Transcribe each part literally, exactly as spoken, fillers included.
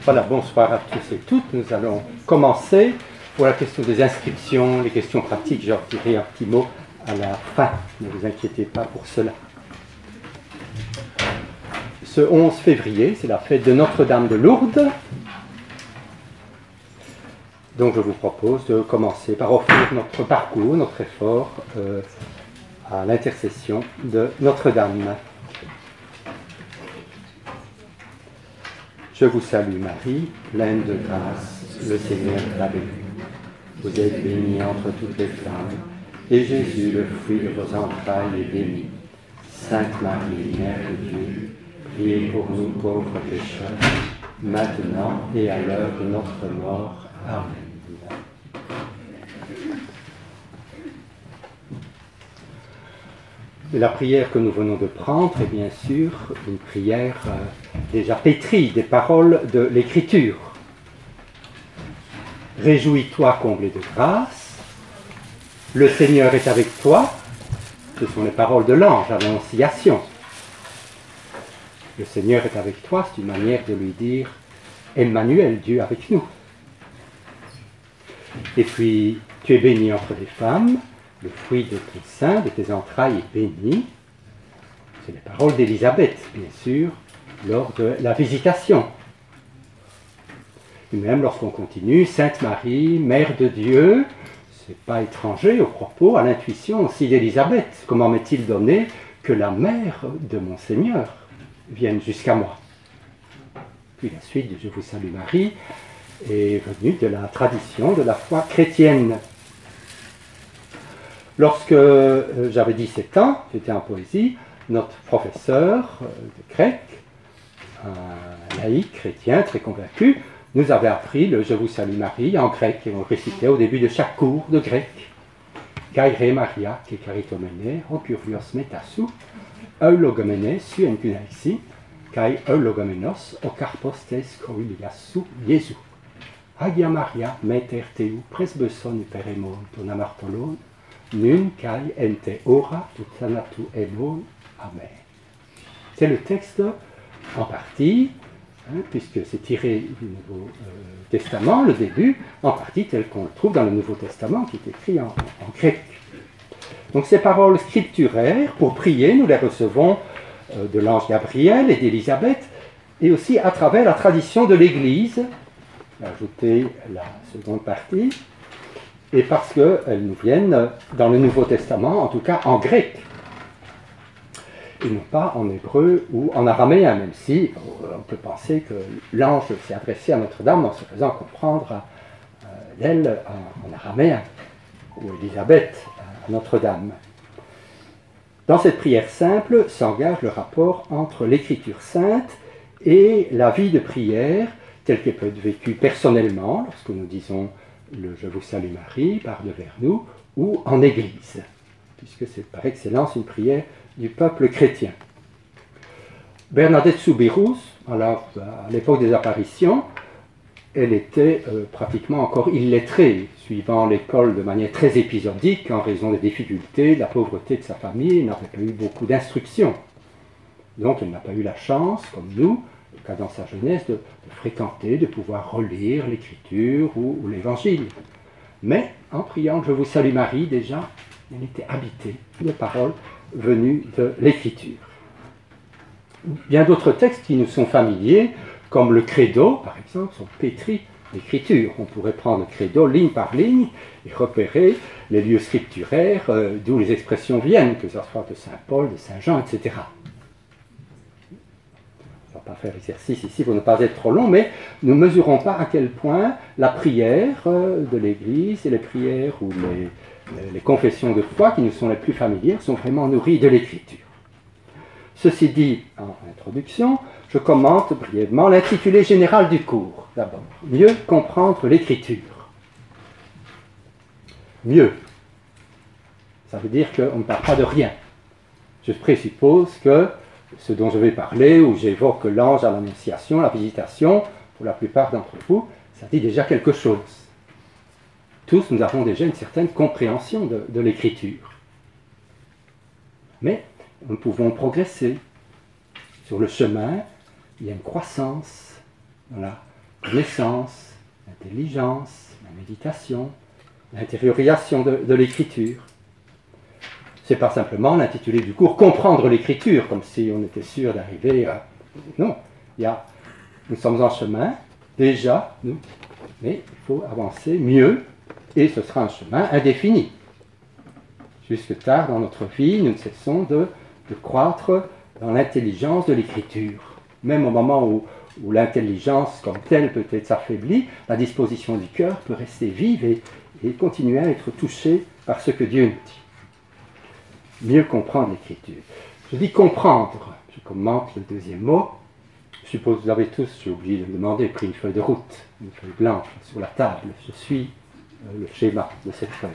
Voilà, bonsoir à tous et toutes. Nous allons commencer pour la question des inscriptions, les questions pratiques. Je leur dirai un petit mot à la fin. Ne vous inquiétez pas pour cela. Ce onze février, c'est la fête de Notre-Dame de Lourdes. Donc je vous propose de commencer par offrir notre parcours, notre effort euh, à l'intercession de Notre-Dame. Je vous salue Marie, pleine de grâce, le Seigneur est avec vous. Vous êtes bénie entre toutes les femmes, et Jésus, le fruit de vos entrailles, est béni. Sainte Marie, Mère de Dieu, priez pour nous pauvres pécheurs, maintenant et à l'heure de notre mort. Amen. Et la prière que nous venons de prendre est bien sûr une prière euh, déjà pétrie des paroles de l'Écriture. Réjouis-toi, comblé de grâce, le Seigneur est avec toi. Ce sont les paroles de l'ange à l'Annonciation. Le Seigneur est avec toi, c'est une manière de lui dire Emmanuel, Dieu avec nous. Et puis, tu es béni entre les femmes, le fruit de ton sein, de tes entrailles est béni. C'est les paroles d'Élisabeth, bien sûr, lors de la visitation. Et même lorsqu'on continue, Sainte Marie, Mère de Dieu, c'est pas étranger au propos, à l'intuition aussi d'Élisabeth. Comment m'est-il donné que la mère de mon Seigneur vienne jusqu'à moi? Puis la suite de Je vous salue Marie est venue de la tradition de la foi chrétienne. Lorsque euh, j'avais dix-sept ans, j'étais en poésie, notre professeur euh, de grec, un laïc chrétien très convaincu, nous avait appris le Je vous salue Marie en grec, et on récitait au début de chaque cours de grec. Gaire Maria, ke charitomene, okurios metasu, eulogomene su enkunaixi, kai eulogomenos, okarpostes koiliasu Jesu. Hagia Maria, meter teu, presbeson peremon, ton amartolon, nun kai ente ora, tout sanatu emon, amen. C'est le texte en partie, hein, puisque c'est tiré du Nouveau euh, Testament, le début, en partie tel qu'on le trouve dans le Nouveau Testament, qui est écrit en, en grec. Donc ces paroles scripturaires, pour prier, nous les recevons euh, de l'ange Gabriel et d'Élisabeth, et aussi à travers la tradition de l'Église. J'ai ajouté la seconde partie, et parce qu'elles nous viennent dans le Nouveau Testament, en tout cas en grec, et non pas en hébreu ou en araméen, même si on peut penser que l'ange s'est adressé à Notre-Dame en se faisant comprendre euh, d'elle en, en araméen, ou Élisabeth à Notre-Dame. Dans cette prière simple s'engage le rapport entre l'Écriture sainte et la vie de prière telle qu'elle peut être vécue personnellement, lorsque nous disons le « Je vous salue Marie » par devers nous, ou en Église, puisque c'est par excellence une prière du peuple chrétien. Bernadette Soubirous, alors, à l'époque des apparitions, elle était euh, pratiquement encore illettrée, suivant l'école de manière très épisodique en raison des difficultés, de la pauvreté de sa famille. Elle n'avait pas eu beaucoup d'instruction. Donc elle n'a pas eu la chance, comme nous, cas dans sa jeunesse, de, de fréquenter, de pouvoir relire l'Écriture ou, ou l'Évangile. Mais en priant « Je vous salue Marie », déjà, elle était habitée de paroles venues de l'Écriture. Bien d'autres textes qui nous sont familiers, comme le Credo, par exemple, sont pétris d'Écriture. On pourrait prendre le Credo ligne par ligne et repérer les lieux scripturaires euh, d'où les expressions viennent, que ce soit de Saint Paul, de Saint Jean, et cetera. On ne va pas faire l'exercice ici pour ne pas être trop long, mais nous ne mesurons pas à quel point la prière euh, de l'Église et les prières ou les, les confessions de foi qui nous sont les plus familières sont vraiment nourries de l'Écriture. Ceci dit, en introduction, je commente brièvement l'intitulé général du cours. D'abord, mieux comprendre l'Écriture. Mieux. Ça veut dire qu'on ne parle pas de rien. Je présuppose que ce dont je vais parler, où j'évoque l'ange à l'Annonciation, la visitation, pour la plupart d'entre vous, ça dit déjà quelque chose. Tous, nous avons déjà une certaine compréhension de, de l'Écriture. Mais nous pouvons progresser. Sur le chemin, il y a une croissance dans la connaissance, l'intelligence, la méditation, l'intériorisation de, de l'écriture. C'est pas simplement l'intitulé du cours « Comprendre l'écriture », comme si on était sûr d'arriver à... Non, il y a... nous sommes en chemin, déjà, nous, mais il faut avancer mieux, et ce sera un chemin indéfini. Jusque tard dans notre vie, nous ne cessons de, de croître dans l'intelligence de l'écriture. Même au moment où, où l'intelligence comme telle peut être affaiblie, la disposition du cœur peut rester vive et, et continuer à être touchée par ce que Dieu nous dit. Mieux comprendre l'écriture. Je dis comprendre, je commente le deuxième mot. Je suppose que vous avez tous, j'ai oublié de le demander, pris une feuille de route, une feuille blanche sur la table. Je suis euh, le schéma de cette feuille.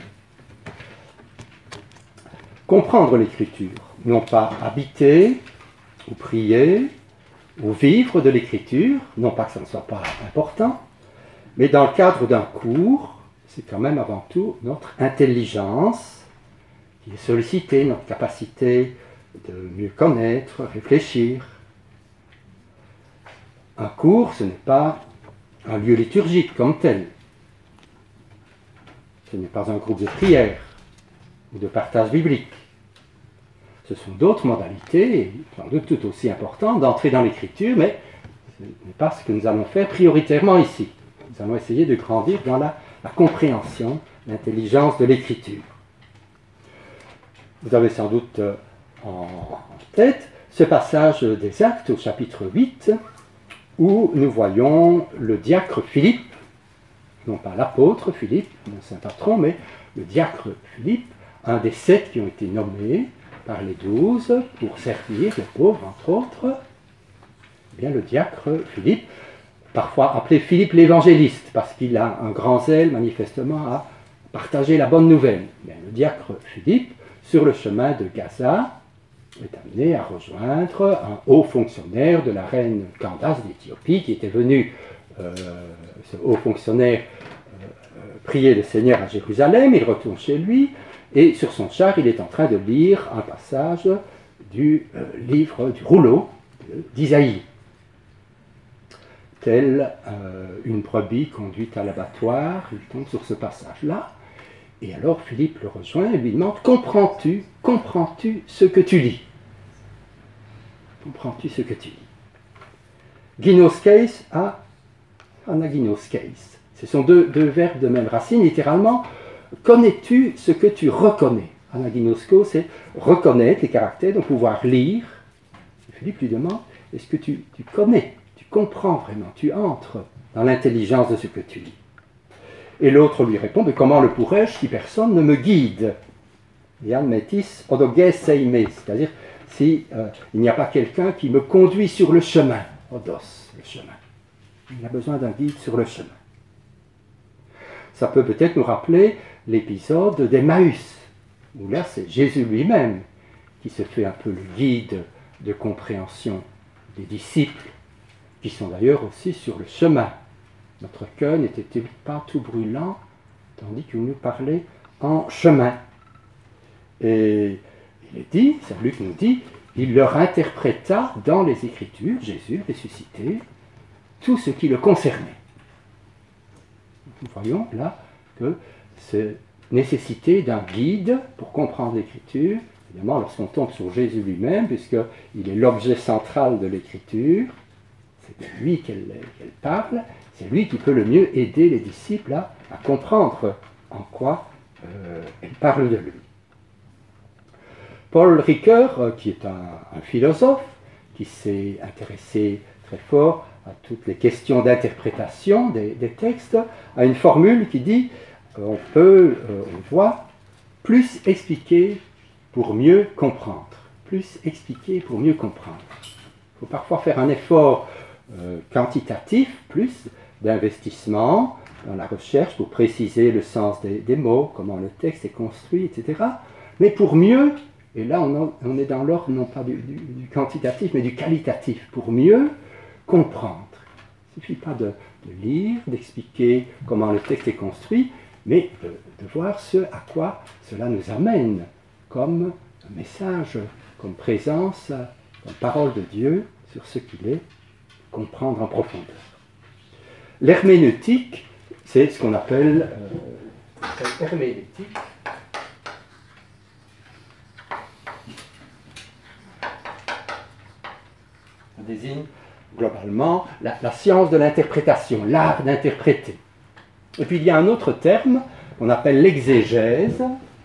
Comprendre l'écriture, non pas habiter ou prier ou vivre de l'écriture, non pas que ça ne soit pas important, mais dans le cadre d'un cours, c'est quand même avant tout notre intelligence qui est sollicitée, notre capacité de mieux connaître, réfléchir. Un cours, ce n'est pas un lieu liturgique comme tel. Ce n'est pas un groupe de prière ou de partage biblique. Ce sont d'autres modalités, sans doute tout aussi importantes, d'entrer dans l'écriture, mais ce n'est pas ce que nous allons faire prioritairement ici. Nous allons essayer de grandir dans la, la compréhension, l'intelligence de l'écriture. Vous avez sans doute en, en tête ce passage des Actes au chapitre huit, où nous voyons le diacre Philippe, non pas l'apôtre Philippe, mon saint patron, mais le diacre Philippe, un des sept qui ont été nommés par les douze pour servir les pauvres, entre autres. Eh bien, le diacre Philippe, parfois appelé Philippe l'évangéliste, parce qu'il a un grand zèle manifestement à partager la bonne nouvelle. Bien, le diacre Philippe, sur le chemin de Gaza, est amené à rejoindre un haut fonctionnaire de la reine Candace d'Éthiopie, qui était venu, euh, ce haut fonctionnaire, euh, prier le Seigneur à Jérusalem. Il retourne chez lui, et sur son char, il est en train de lire un passage du euh, livre, du rouleau d'Isaïe. Telle euh, une brebis conduite à l'abattoir, il tombe sur ce passage-là, et alors Philippe le rejoint et lui demande « Comprends-tu, comprends-tu ce que tu lis ?» Comprends-tu ce que tu lis? Ginoskeis à anaginoskeis. Ce sont deux, deux verbes de même racine, littéralement. Connais-tu ce que tu reconnais? Anaginosko, c'est reconnaître les caractères, donc pouvoir lire. Et Philippe lui demande, est-ce que tu, tu connais, tu comprends vraiment, tu entres dans l'intelligence de ce que tu lis? Et l'autre lui répond, mais comment le pourrais-je si personne ne me guide? Yann Métis, odoges seime, c'est-à-dire si euh, il n'y a pas quelqu'un qui me conduit sur le chemin, odos, le chemin. Il a besoin d'un guide sur le chemin. Ça peut peut-être nous rappeler l'épisode d'Emmaüs, où là c'est Jésus lui-même qui se fait un peu le guide de compréhension des disciples, qui sont d'ailleurs aussi sur le chemin. Notre cœur n'était pas tout brûlant, tandis qu'il nous parlait en chemin. Et il est dit, Saint Luc nous dit, il leur interpréta dans les Écritures, Jésus ressuscité, tout ce qui le concernait. Nous voyons là que c'est nécessité d'un guide pour comprendre l'Écriture, évidemment lorsqu'on tombe sur Jésus lui-même, puisqu'il est l'objet central de l'Écriture, c'est de lui qu'elle, qu'elle parle, c'est lui qui peut le mieux aider les disciples à, à comprendre en quoi euh, elle parle de lui. Paul Ricoeur, euh, qui est un, un philosophe, qui s'est intéressé très fort à toutes les questions d'interprétation des, des textes, a une formule qui dit euh, on peut, euh, on voit, plus expliquer pour mieux comprendre. Plus expliquer pour mieux comprendre. Il faut parfois faire un effort euh, quantitatif, plus d'investissement dans la recherche pour préciser le sens des, des mots, comment le texte est construit, et cetera. Mais pour mieux, et là on, on est dans l'ordre non pas du, du, du quantitatif, mais du qualitatif, pour mieux comprendre. Il ne suffit pas de, de lire, d'expliquer comment le texte est construit, mais de, de voir ce à quoi cela nous amène comme message, comme présence, comme parole de Dieu sur ce qu'il est, comprendre en profondeur. L'herméneutique, c'est ce qu'on appelle euh, herméneutique. Ça désigne globalement la, la science de l'interprétation, l'art d'interpréter. Et puis il y a un autre terme qu'on appelle l'exégèse,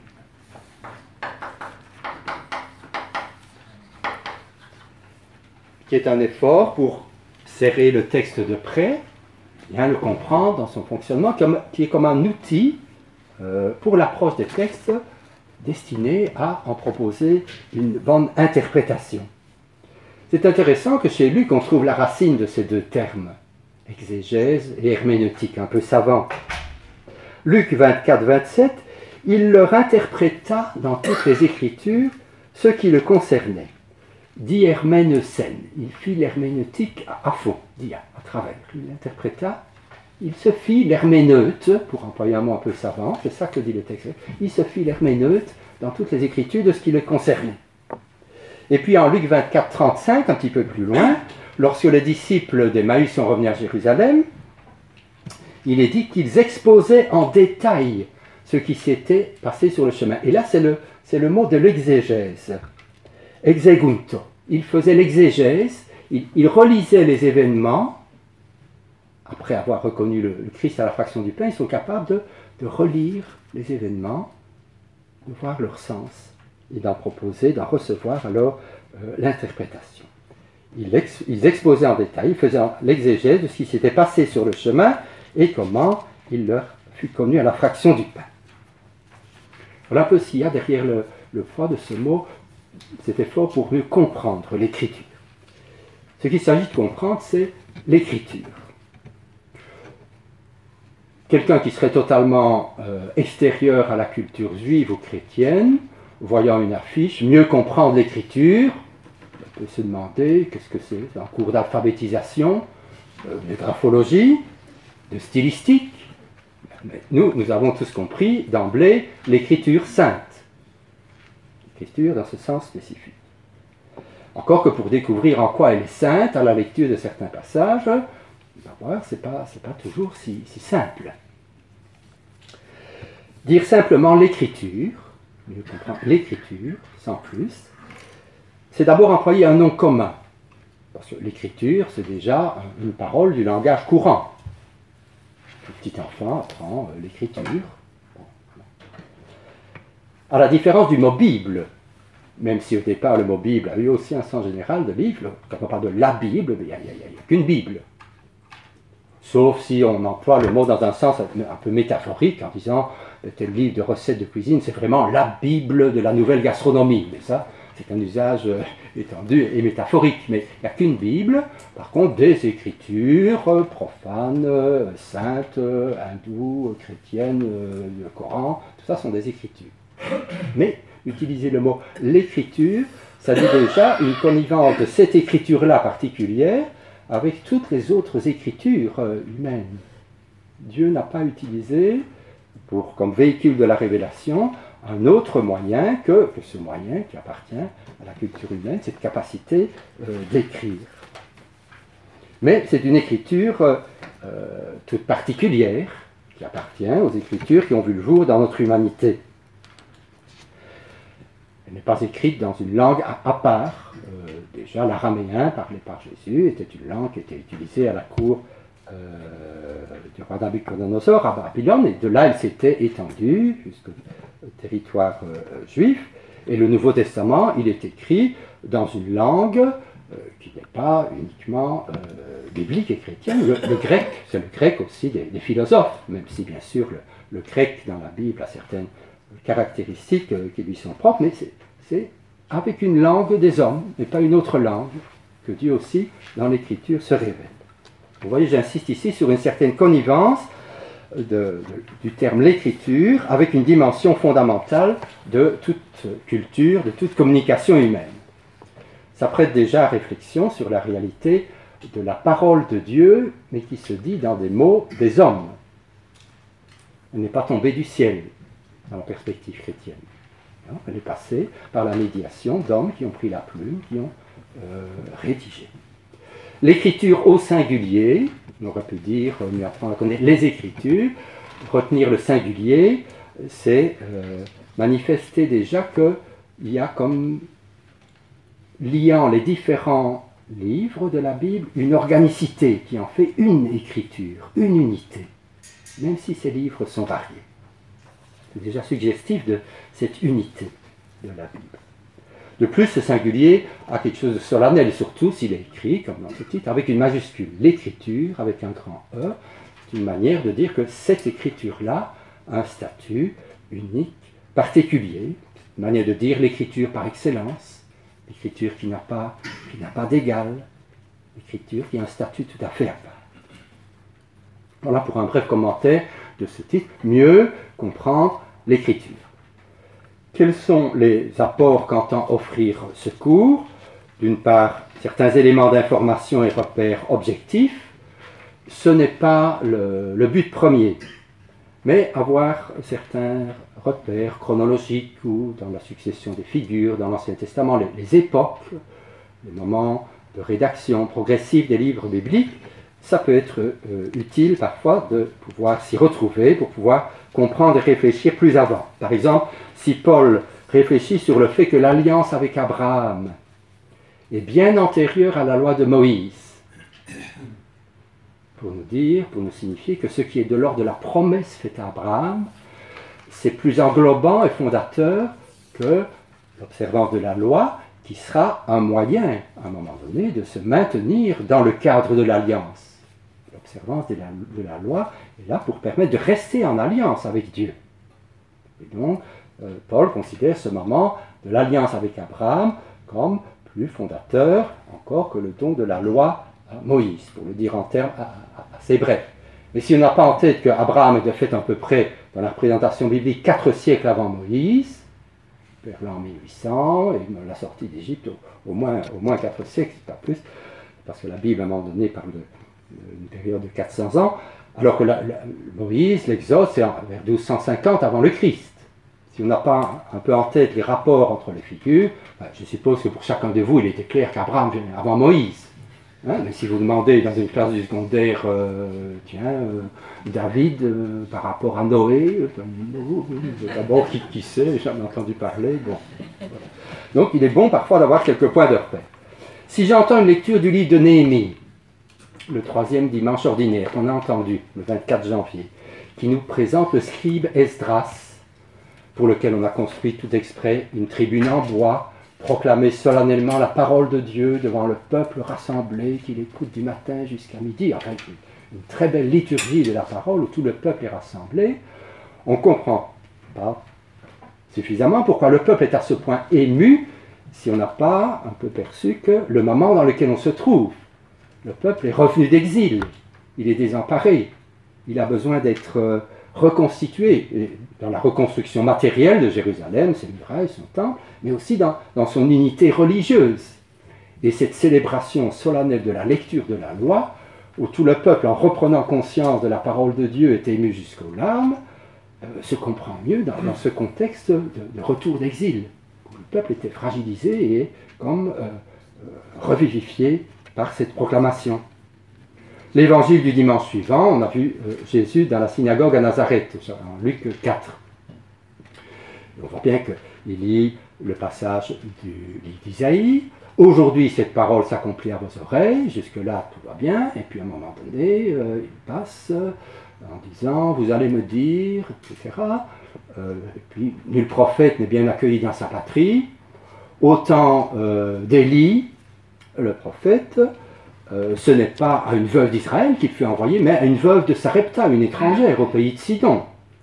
qui est un effort pour serrer le texte de près, bien le comprendre dans son fonctionnement, comme, qui est comme un outil euh, pour l'approche des textes destiné à en proposer une bonne interprétation. C'est intéressant que chez Luc, on trouve la racine de ces deux termes, exégèse et herméneutique, un peu savant. Luc vingt-quatre vingt-sept, il leur interpréta dans toutes les Écritures ce qui le concernait. Dit herméneusen, il fit l'herméneutique à fond, dit à, à travers. Il interpréta, il se fit l'herméneute, pour employer un mot un peu savant, c'est ça que dit le texte, il se fit l'herméneute dans toutes les Écritures de ce qui le concernait. Et puis en Luc vingt-quatre trente-cinq, un petit peu plus loin, lorsque les disciples d'Emmaüs sont revenus à Jérusalem, il est dit qu'ils exposaient en détail ce qui s'était passé sur le chemin. Et là, c'est le, c'est le mot de l'exégèse. Exegunto. Il faisait l'exégèse, il, il relisait les événements. Après avoir reconnu le, le Christ à la fraction du pain, ils sont capables de, de relire les événements, de voir leur sens et d'en proposer, d'en recevoir alors euh, l'interprétation. Ils, ex, ils exposaient en détail, ils faisaient l'exégèse de ce qui s'était passé sur le chemin et comment il leur fut connu à la fraction du pain. Voilà un peu ce qu'il y a derrière le, le poids de ce mot, cet effort pour mieux comprendre l'écriture. Ce qu'il s'agit de comprendre, c'est l'écriture. Quelqu'un qui serait totalement euh, extérieur à la culture juive ou chrétienne, voyant une affiche, mieux comprendre l'écriture, on peut se demander qu'est-ce que c'est, c'est un cours d'alphabétisation, euh, de graphologie, de stylistique. Mais nous, nous avons tous compris d'emblée l'écriture sainte. L'écriture dans ce sens spécifique. Encore que pour découvrir en quoi elle est sainte, à la lecture de certains passages, on va voir, ce n'est pas, c'est pas toujours si, si simple. Dire simplement l'écriture, mieux comprendre l'écriture, sans plus, c'est d'abord employer un nom commun. Parce que l'écriture, c'est déjà une parole du langage courant. Le petit enfant apprend l'écriture. À la différence du mot Bible, même si au départ le mot Bible a eu aussi un sens général de livre, quand on parle de la Bible, il n'y a, a, a qu'une Bible. Sauf si on emploie le mot dans un sens un peu métaphorique, en disant tel livre de recettes de cuisine, c'est vraiment la Bible de la nouvelle gastronomie. Mais ça, c'est un usage étendu et métaphorique. Mais il n'y a qu'une Bible. Par contre, des écritures profanes, saintes, hindoues, chrétiennes, le Coran, tout ça sont des écritures. Mais utiliser le mot l'écriture, ça dit déjà une connivence de cette écriture-là particulière avec toutes les autres écritures humaines. Dieu n'a pas utilisé, pour, comme véhicule de la révélation, un autre moyen que, que ce moyen qui appartient à la culture humaine, cette capacité euh, d'écrire. Mais c'est une écriture euh, toute particulière qui appartient aux écritures qui ont vu le jour dans notre humanité. Elle n'est pas écrite dans une langue à, à part. Euh, déjà, l'araméen parlé par Jésus était une langue qui était utilisée à la cour euh, du roi Nabuchodonosor à Babylone, et de là, elle s'était étendue jusqu'au territoire euh, juif. Et le Nouveau Testament, il est écrit dans une langue euh, qui n'est pas uniquement euh, biblique et chrétienne. Le, le grec, c'est le grec aussi des, des philosophes, même si bien sûr le, le grec dans la Bible a certaines caractéristiques euh, qui lui sont propres, mais c'est, c'est avec une langue des hommes, et pas une autre langue, que Dieu aussi, dans l'Écriture, se révèle. Vous voyez, j'insiste ici sur une certaine connivence de, de, du terme l'écriture avec une dimension fondamentale de toute culture, de toute communication humaine. Ça prête déjà à réflexion sur la réalité de la parole de Dieu, mais qui se dit dans des mots des hommes. Elle n'est pas tombée du ciel, dans la perspective chrétienne. Non, elle est passée par la médiation d'hommes qui ont pris la plume, qui ont euh, rédigé. L'écriture au singulier, On aurait pu dire, euh, mieux apprendre à connaître les Écritures. Retenir le singulier, c'est euh, manifester déjà qu'il y a comme, liant les différents livres de la Bible, une organicité qui en fait une écriture, une unité, même si ces livres sont variés. C'est déjà suggestif de cette unité de la Bible. De plus, ce singulier a quelque chose de solennel, surtout s'il est écrit, comme dans ce titre, avec une majuscule. L'écriture, avec un grand E, c'est une manière de dire que cette écriture-là a un statut unique, particulier, une manière de dire l'écriture par excellence, l'écriture qui n'a pas, qui n'a pas d'égal, l'écriture qui a un statut tout à fait à part. Voilà pour un bref commentaire de ce titre, mieux comprendre l'écriture. Quels sont les apports qu'entend offrir ce cours? D'une part, certains éléments d'information et repères objectifs. Ce n'est pas le, le but premier, mais avoir certains repères chronologiques ou dans la succession des figures, dans l'Ancien Testament, les, les époques, les moments de rédaction progressive des livres bibliques, ça peut être euh, utile parfois de pouvoir s'y retrouver pour pouvoir comprendre et réfléchir plus avant. Par exemple, si Paul réfléchit sur le fait que l'alliance avec Abraham est bien antérieure à la loi de Moïse, pour nous dire, pour nous signifier que ce qui est de l'ordre de la promesse faite à Abraham, c'est plus englobant et fondateur que l'observance de la loi, qui sera un moyen, à un moment donné, de se maintenir dans le cadre de l'alliance. L'observance de la, de la loi est là pour permettre de rester en alliance avec Dieu. Et donc, euh, Paul considère ce moment de l'alliance avec Abraham comme plus fondateur encore que le don de la loi à Moïse, pour le dire en termes assez brefs. Mais si on n'a pas en tête qu'Abraham est de fait à peu près, dans la représentation biblique, quatre siècles avant Moïse, vers l'an mille huit cents, et la sortie d'Égypte au, au, moins, au moins quatre siècles, pas plus, parce que la Bible à un moment donné parle d'une période de quatre cents ans, alors que la, la, Moïse, l'Exode, c'est vers douze cent cinquante avant le Christ. Si on n'a pas un peu en tête les rapports entre les figures, ben, je suppose que pour chacun de vous, il était clair qu'Abraham vient avant Moïse. Hein, mais si vous demandez dans une classe du secondaire, euh, tiens, euh, David euh, par rapport à Noé, euh, d'abord qui, qui sait, j'ai jamais entendu parler. Bon, voilà. Donc il est bon parfois d'avoir quelques points de repère. Si j'entends une lecture du livre de Néhémie, le troisième dimanche ordinaire qu'on a entendu, le vingt-quatre janvier, qui nous présente le scribe Esdras, pour lequel on a construit tout exprès une tribune en bois, proclamer solennellement la parole de Dieu devant le peuple rassemblé qui l'écoute du matin jusqu'à midi. Enfin, une, une très belle liturgie de la parole où tout le peuple est rassemblé. On ne comprend pas suffisamment pourquoi le peuple est à ce point ému si on n'a pas un peu perçu que le moment dans lequel on se trouve, le peuple est revenu d'exil, il est désemparé, il a besoin d'être euh, reconstitué et dans la reconstruction matérielle de Jérusalem, ses murailles, son temple, mais aussi dans, dans son unité religieuse. Et cette célébration solennelle de la lecture de la loi, où tout le peuple, en reprenant conscience de la parole de Dieu, est ému jusqu'aux larmes, euh, se comprend mieux dans, dans ce contexte de, de retour d'exil, où le peuple était fragilisé et comme euh, euh, revivifié par cette proclamation. L'évangile du dimanche suivant, on a vu euh, Jésus dans la synagogue à Nazareth, en Luc quatre. On voit bien qu'il lit le passage du livre d'Isaïe. Aujourd'hui, cette parole s'accomplit à vos oreilles. Jusque-là, tout va bien. Et puis, à un moment donné, euh, il passe euh, en disant, vous allez me dire, et cetera. Euh, et puis, nul prophète n'est bien accueilli dans sa patrie. Autant euh, d'Élie, le prophète, euh, ce n'est pas à une veuve d'Israël qu'il fut envoyé, mais à une veuve de Sarepta, une étrangère au pays de Sidon.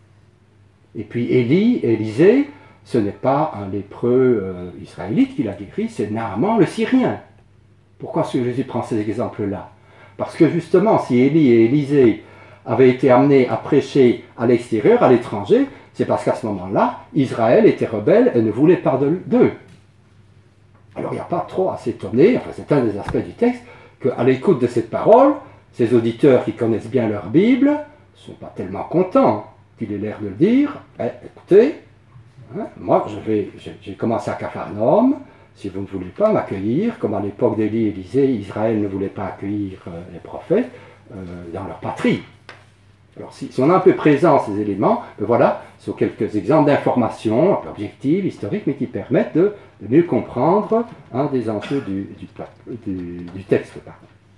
Et puis Élie, Élisée, ce n'est pas un lépreux euh, israélite qui l'a guéri, c'est Naaman le Syrien. Pourquoi est-ce que Jésus prend ces exemples-là? Parce que justement, si Élie et Élisée avaient été amenés à prêcher à l'extérieur, à l'étranger, c'est parce qu'à ce moment-là, Israël était rebelle et ne voulait pas d'eux. Alors il n'y a pas trop à s'étonner, enfin c'est un des aspects du texte, qu'à l'écoute de cette parole, ces auditeurs qui connaissent bien leur Bible ne sont pas tellement contents qu'il ait l'air de le dire. Eh, écoutez, hein, moi je vais, j'ai, j'ai commencé à Capharnaüm, si vous ne voulez pas m'accueillir, comme à l'époque d'Élie et Élisée, Israël ne voulait pas accueillir euh, les prophètes, euh, dans leur patrie. Alors si, si on a un peu présent ces éléments, ben voilà, ce sont quelques exemples d'informations un peu objectives, historiques, mais qui permettent de, de mieux comprendre un des enjeux du, du, du, du texte. Pardon.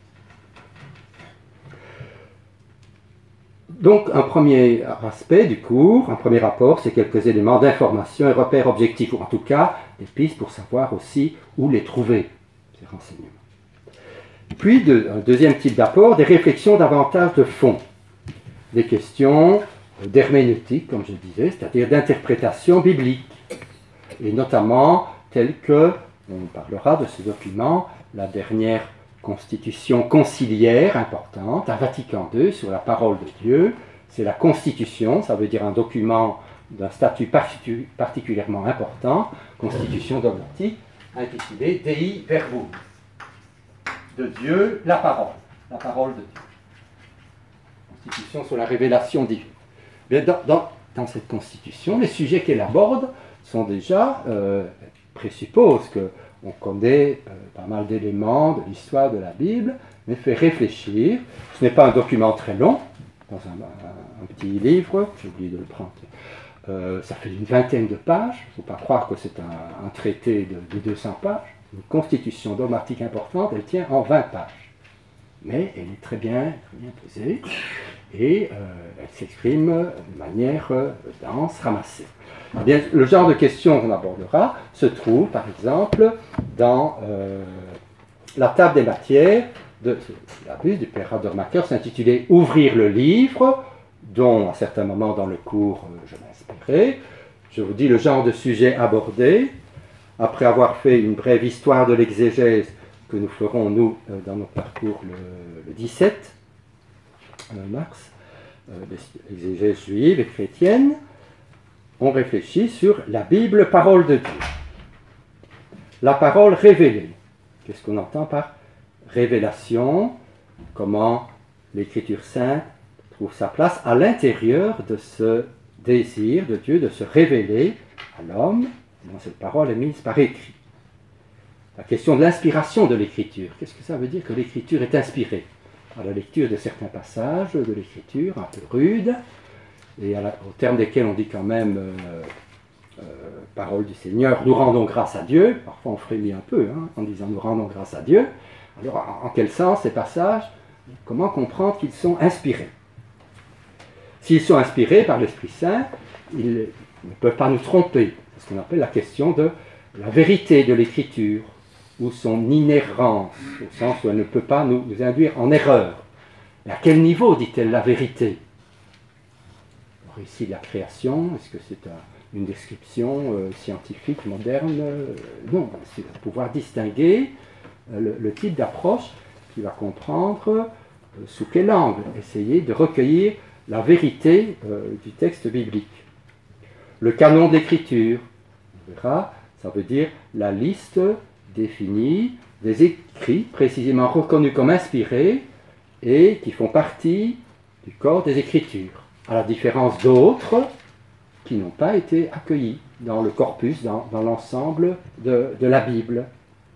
Donc, un premier aspect du cours, un premier rapport, c'est quelques éléments d'information et repères objectifs, ou en tout cas des pistes pour savoir aussi où les trouver, ces renseignements. Puis, de, un deuxième type d'apport, des réflexions davantage de fond, des questions d'herméneutique, comme je disais, c'est-à-dire d'interprétation biblique, et notamment telles que, on parlera de ce document, la dernière constitution conciliaire importante, à Vatican deux, sur la parole de Dieu. C'est la constitution, ça veut dire un document d'un statut particu- particulièrement important, constitution dogmatique, intitulée Dei Verbum, de Dieu, la parole, la parole de Dieu. Constitution sur la révélation divine. Bien, dans, dans, dans cette constitution, les sujets qu'elle aborde sont déjà, euh, présupposent que on connaît euh, pas mal d'éléments de l'histoire de la Bible, mais fait réfléchir. Ce n'est pas un document très long, dans un, un, un petit livre, j'ai oublié de le prendre. Euh, ça fait une vingtaine de pages, il ne faut pas croire que c'est un, un traité de, de deux cents pages. Une constitution dogmatique importante, elle tient en vingt pages. Mais elle est très bien, très bien posée, et euh, elle s'exprime de manière euh, dense, ramassée. Eh bien, le genre de questions qu'on abordera se trouve, par exemple, dans euh, la table des matières de la buse du père Radermacher, s'intitulée « Ouvrir le livre », dont, à certains moments dans le cours, euh, je m'inspirais. Je vous dis le genre de sujet abordé. Après avoir fait une brève histoire de l'exégèse que nous ferons, nous, euh, dans notre parcours le, le dix-sept mars, euh, l'exégèse juive et chrétienne, on réfléchit sur la Bible, parole de Dieu. La parole révélée. Qu'est-ce qu'on entend par révélation? Comment l'Écriture sainte trouve sa place à l'intérieur de ce désir de Dieu de se révéler à l'homme, dont cette parole est mise par écrit. La question de l'inspiration de l'Écriture. Qu'est-ce que ça veut dire que l'Écriture est inspirée? À la lecture de certains passages de l'Écriture, un peu rudes, et à la, au terme desquels on dit quand même euh, euh, parole du Seigneur, nous rendons grâce à Dieu. Parfois on frémit un peu hein, en disant nous rendons grâce à Dieu. Alors en, en quel sens ces passages? Comment comprendre qu'ils sont inspirés? S'ils sont inspirés par l'Esprit Saint, ils ne peuvent pas nous tromper. C'est ce qu'on appelle la question de la vérité de l'Écriture, ou son inhérence, au sens où elle ne peut pas nous, nous induire en erreur. Mais à quel niveau dit-elle la vérité? Alors ici, la création, est-ce que c'est un, une description euh, scientifique, moderne? euh, Non, c'est pouvoir distinguer euh, le, le type d'approche qui va comprendre euh, sous quel angle essayer de recueillir la vérité euh, du texte biblique. Le canon d'écriture, on verra, ça veut dire la liste définie des écrits précisément reconnus comme inspirés et qui font partie du corps des Écritures, à la différence d'autres qui n'ont pas été accueillis dans le corpus, dans, dans l'ensemble de, de la Bible.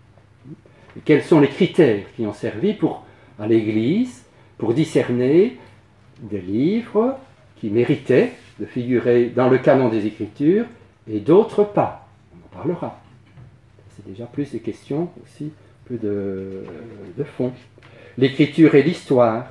Et quels sont les critères qui ont servi pour, à l'Église pour discerner des livres qui méritaient de figurer dans le canon des Écritures et d'autres pas? On en parlera. C'est déjà plus des questions aussi, peu de, de fond. L'écriture et l'histoire.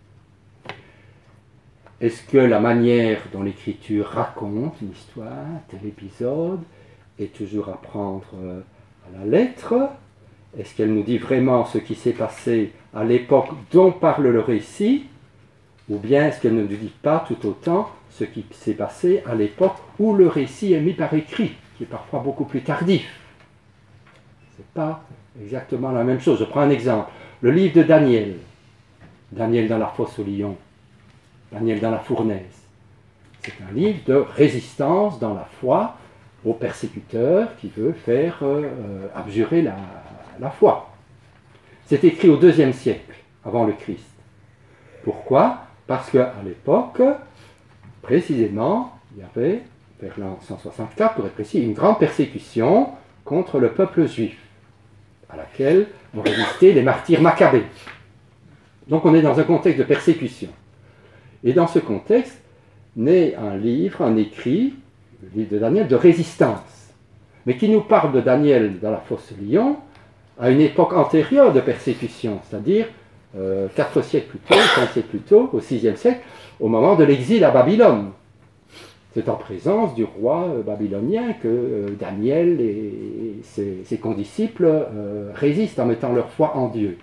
Est-ce que la manière dont l'écriture raconte une histoire, tel épisode, est toujours à prendre à la lettre? Est-ce qu'elle nous dit vraiment ce qui s'est passé à l'époque dont parle le récit? Ou bien est-ce qu'elle ne nous dit pas tout autant ce qui s'est passé à l'époque où le récit est mis par écrit, qui est parfois beaucoup plus tardif? Ce n'est pas exactement la même chose. Je prends un exemple. Le livre de Daniel. Daniel dans la fosse au lion. Daniel dans la fournaise. C'est un livre de résistance dans la foi au persécuteur qui veut faire euh, abjurer la, la foi. C'est écrit au deuxième siècle, avant le Christ. Pourquoi? Parce qu'à l'époque, précisément, il y avait, vers l'an cent soixante-quatre, pour être précis, une grande persécution contre le peuple juif, à laquelle ont résisté les martyrs maccabées. Donc on est dans un contexte de persécution. Et dans ce contexte, naît un livre, un écrit, le livre de Daniel, de résistance, mais qui nous parle de Daniel dans la fosse lion à une époque antérieure de persécution, c'est-à-dire euh, quatre siècles plus tôt, cinq siècles plus tôt, au sixième siècle, au moment de l'exil à Babylone. C'est en présence du roi euh, babylonien que euh, Daniel et ses, ses condisciples euh, résistent en mettant leur foi en Dieu.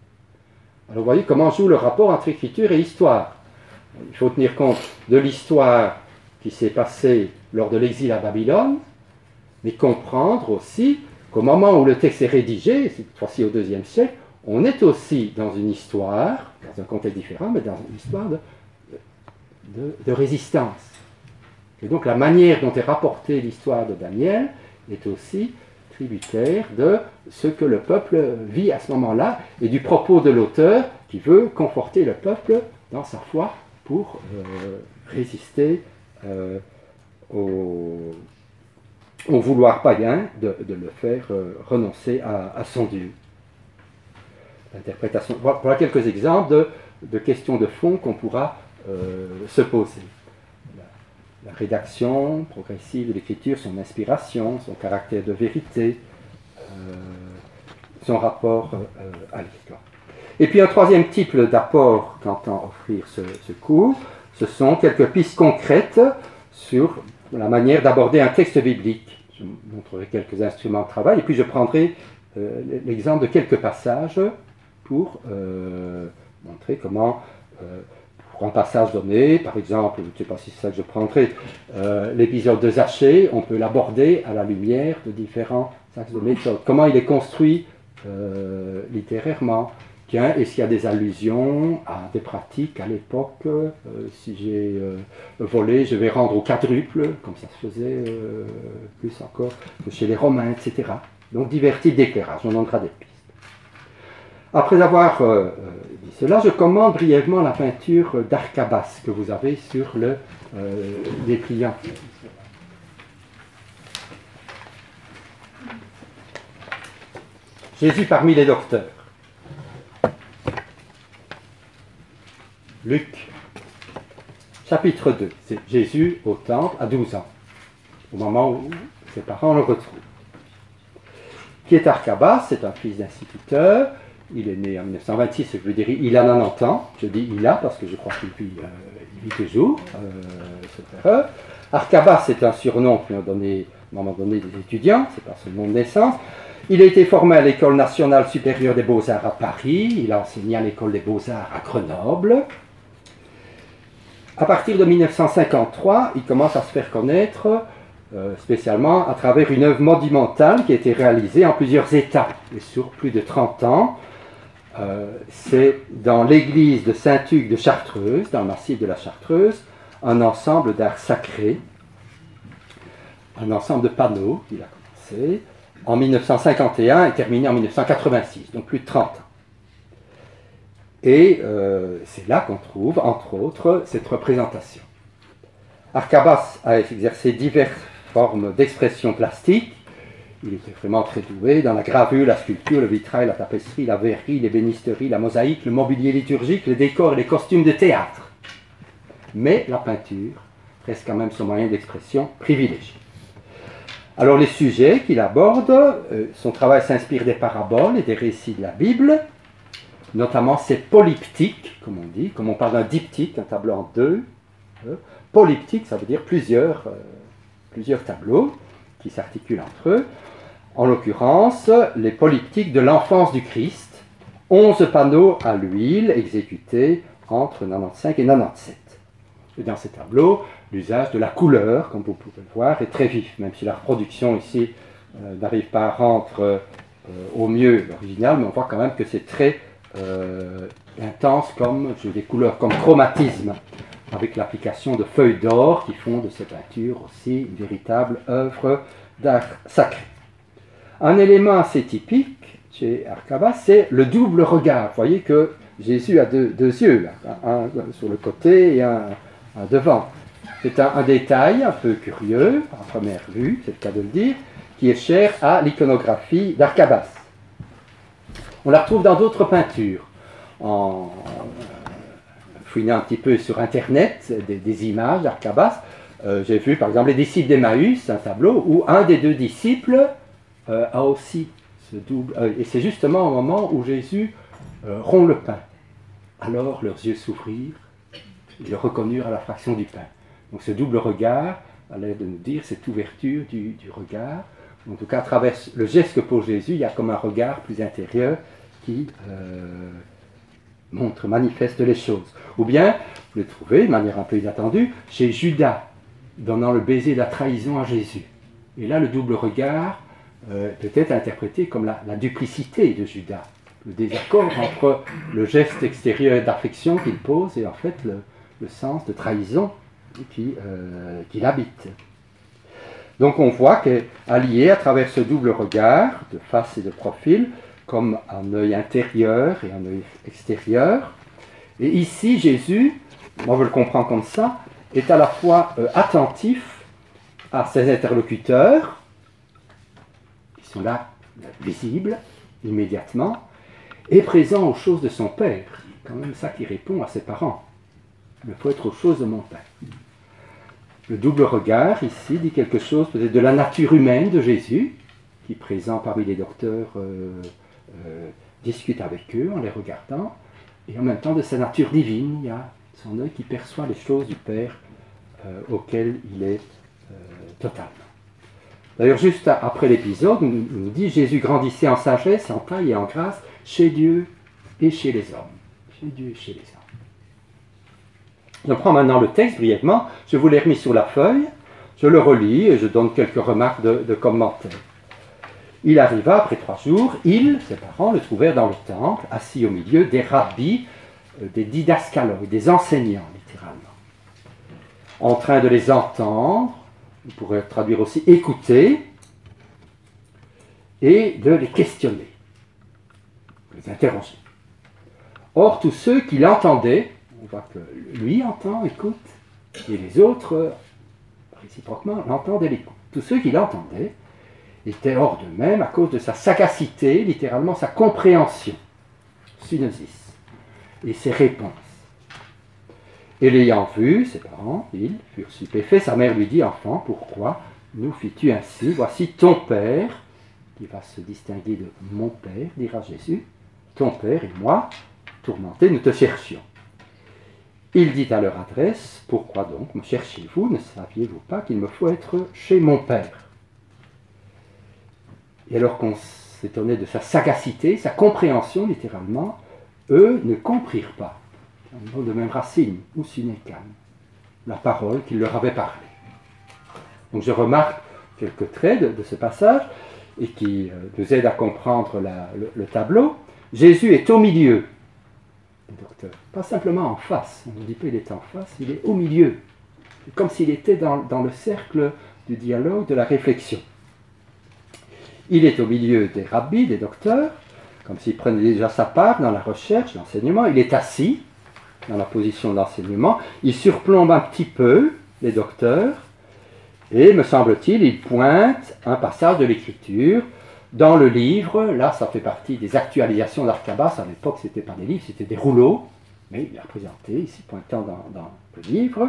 Alors vous voyez comment joue le rapport entre écriture et histoire. Il faut tenir compte de l'histoire qui s'est passée lors de l'exil à Babylone, mais comprendre aussi qu'au moment où le texte est rédigé, cette fois-ci au deuxième siècle, on est aussi dans une histoire, dans un contexte différent, mais dans une histoire de, de, de résistance. Et donc la manière dont est rapportée l'histoire de Daniel est aussi tributaire de ce que le peuple vit à ce moment-là et du propos de l'auteur qui veut conforter le peuple dans sa foi pour euh, résister euh, au, au vouloir païen de, de le faire euh, renoncer à, à son Dieu. L'interprétation. Voilà, voilà quelques exemples de, de questions de fond qu'on pourra euh, se poser. La, la rédaction progressive de l'écriture, son inspiration, son caractère de vérité, euh, son rapport euh, à l'histoire. Et puis un troisième type d'apport qu'entend offrir ce, ce cours, ce sont quelques pistes concrètes sur la manière d'aborder un texte biblique. Je montrerai quelques instruments de travail et puis je prendrai euh, l'exemple de quelques passages pour euh, montrer comment, euh, pour un passage donné, par exemple, je ne sais pas si c'est ça que je prendrai, euh, l'épisode de Zachée, on peut l'aborder à la lumière de différents axes de méthode. Comment il est construit euh, littérairement. Tiens, est-ce qu'il y a des allusions à des pratiques à l'époque euh, si j'ai euh, volé, je vais rendre au quadruple, comme ça se faisait euh, plus encore que chez les Romains, et cetera. Donc divers types d'éclairage, on donnera des pistes. Après avoir euh, dit cela, je commande brièvement la peinture d'Arcabas que vous avez sur le euh, dépliant. Jésus parmi les docteurs. Luc, chapitre deux, c'est Jésus au temple à douze ans, au moment où ses parents le retrouvent. Qui est Arcabas? C'est un fils d'instituteur, il est né en mille neuf cent vingt-six, je veux dire il a quatre-vingt-dix ans, je dis il a parce que je crois qu'il vit, euh, il vit toujours, euh, Arcabas c'est un surnom qui a donné, à un moment donné des étudiants, c'est pas son nom de naissance. Il a été formé à l'École nationale supérieure des beaux-arts à Paris, il a enseigné à l'École des beaux-arts à Grenoble. À partir de mille neuf cent cinquante-trois, il commence à se faire connaître euh, spécialement à travers une œuvre monumentale qui a été réalisée en plusieurs étapes et sur plus de trente ans. Euh, c'est dans l'église de Saint-Hugues de Chartreuse, dans le massif de la Chartreuse, un ensemble d'art sacré, un ensemble de panneaux qu'il a commencé en mille neuf cent cinquante et un et terminé en mille neuf cent quatre-vingt-six, donc plus de trente ans. Et euh, c'est là qu'on trouve, entre autres, cette représentation. Arcabas a exercé diverses formes d'expression plastique. Il était vraiment très doué dans la gravure, la sculpture, le vitrail, la tapisserie, la verrerie, l'ébénisterie, la mosaïque, le mobilier liturgique, les décors et les costumes de théâtre. Mais la peinture reste quand même son moyen d'expression privilégié. Alors les sujets qu'il aborde, euh, son travail s'inspire des paraboles et des récits de la Bible, notamment ces polyptyques, comme on dit, comme on parle d'un diptyque, un tableau en deux. Euh, polyptyque, ça veut dire plusieurs, euh, plusieurs tableaux qui s'articulent entre eux. En l'occurrence, les polyptyques de l'enfance du Christ, onze panneaux à l'huile exécutés entre quatre-vingt-quinze et quatre-vingt-dix-sept. Et dans ces tableaux, l'usage de la couleur, comme vous pouvez le voir, est très vif, même si la reproduction ici euh, n'arrive pas à rendre euh, au mieux l'original, mais on voit quand même que c'est très euh, intense comme j'ai des couleurs comme chromatisme, avec l'application de feuilles d'or qui font de ces peintures aussi une véritable œuvre d'art sacré. Un élément assez typique chez Arcabas, c'est le double regard. Vous voyez que Jésus a deux, deux yeux, là, un sur le côté et un, un devant. C'est un, un détail un peu curieux, à première vue, c'est le cas de le dire, qui est cher à l'iconographie d'Arcabas. On la retrouve dans d'autres peintures. en fouinant un petit peu sur Internet des, des images d'Arcabas, euh, j'ai vu par exemple les disciples d'Emmaüs, un tableau où un des deux disciples euh, a aussi ce double. Euh, et c'est justement au moment où Jésus euh, rompt le pain. Alors leurs yeux s'ouvrirent, ils le reconnurent à la fraction du pain. Donc ce double regard a l'air de nous dire cette ouverture du, du regard. En tout cas, à travers le geste que pose Jésus, il y a comme un regard plus intérieur qui euh, montre, manifeste les choses. Ou bien, vous le trouvez de manière un peu inattendue, chez Judas, donnant le baiser de la trahison à Jésus. Et là, le double regard euh, peut être interprété comme la, la duplicité de Judas, le désaccord entre le geste extérieur d'affection qu'il pose et en fait le, le sens de trahison qui, euh, qui l'habite. Donc on voit qu'elle est alliée à travers ce double regard, de face et de profil, comme un œil intérieur et un œil extérieur. Et ici, Jésus, moi je le comprends comme ça, est à la fois euh, attentif à ses interlocuteurs, qui sont là, visibles, immédiatement, et présent aux choses de son Père. C'est quand même ça qui répond à ses parents. Il faut être aux choses de mon Père. Le double regard, ici, dit quelque chose peut-être de la nature humaine de Jésus, qui, présent parmi les docteurs, euh, euh, discute avec eux en les regardant, et en même temps de sa nature divine. Il y a son œil qui perçoit les choses du Père euh, auquel il est euh, totalement. D'ailleurs, juste après l'épisode, on nous dit Jésus grandissait en sagesse, en taille et en grâce chez Dieu et chez les hommes. Chez Dieu et chez les hommes. Je prends maintenant le texte brièvement, je vous l'ai remis sur la feuille, je le relis et je donne quelques remarques de, de commentaires. Il arriva après trois jours, ils, ses parents, le trouvèrent dans le temple, assis au milieu des rabbis, euh, des didascaloi, des enseignants, littéralement, en train de les entendre, on pourrait traduire aussi écouter, et de les questionner, de les interroger. Or, tous ceux qui l'entendaient, on voit que lui entend, écoute, et les autres, réciproquement, l'entendent et l'écoutent. Tous ceux qui l'entendaient étaient hors d'eux-mêmes à cause de sa sagacité, littéralement sa compréhension, synosis, et ses réponses. Et l'ayant vu, ses parents, ils furent stupéfaits. Sa mère lui dit, enfant, pourquoi nous fis-tu ainsi? Voici ton père, qui va se distinguer de mon père, dira Jésus, ton père et moi, tourmentés, nous te cherchions. Il dit à leur adresse, pourquoi donc me cherchez-vous? Ne saviez-vous pas qu'il me faut être chez mon père? Et alors qu'on s'étonnait de sa sagacité, sa compréhension littéralement, eux ne comprirent pas, un mot de même racine, ou sinécan, la parole qu'il leur avait parlé. Donc je remarque quelques traits de, de ce passage et qui euh, nous aident à comprendre la, le, le tableau. Jésus est au milieu. Docteur. Pas simplement en face, on ne dit pas il est en face, il est au milieu. C'est comme s'il était dans, dans le cercle du dialogue, de la réflexion. Il est au milieu des rabbis, des docteurs, comme s'il prenait déjà sa part dans la recherche, l'enseignement. Il est assis dans la position d'enseignement. Il surplombe un petit peu les docteurs et, me semble-t-il, il pointe un passage de l'Écriture dans le livre. Là, ça fait partie des actualisations d'Arcabas. À l'époque, ce n'était pas des livres, c'était des rouleaux. Mais il l'a présenté ici, pointant dans, dans le livre.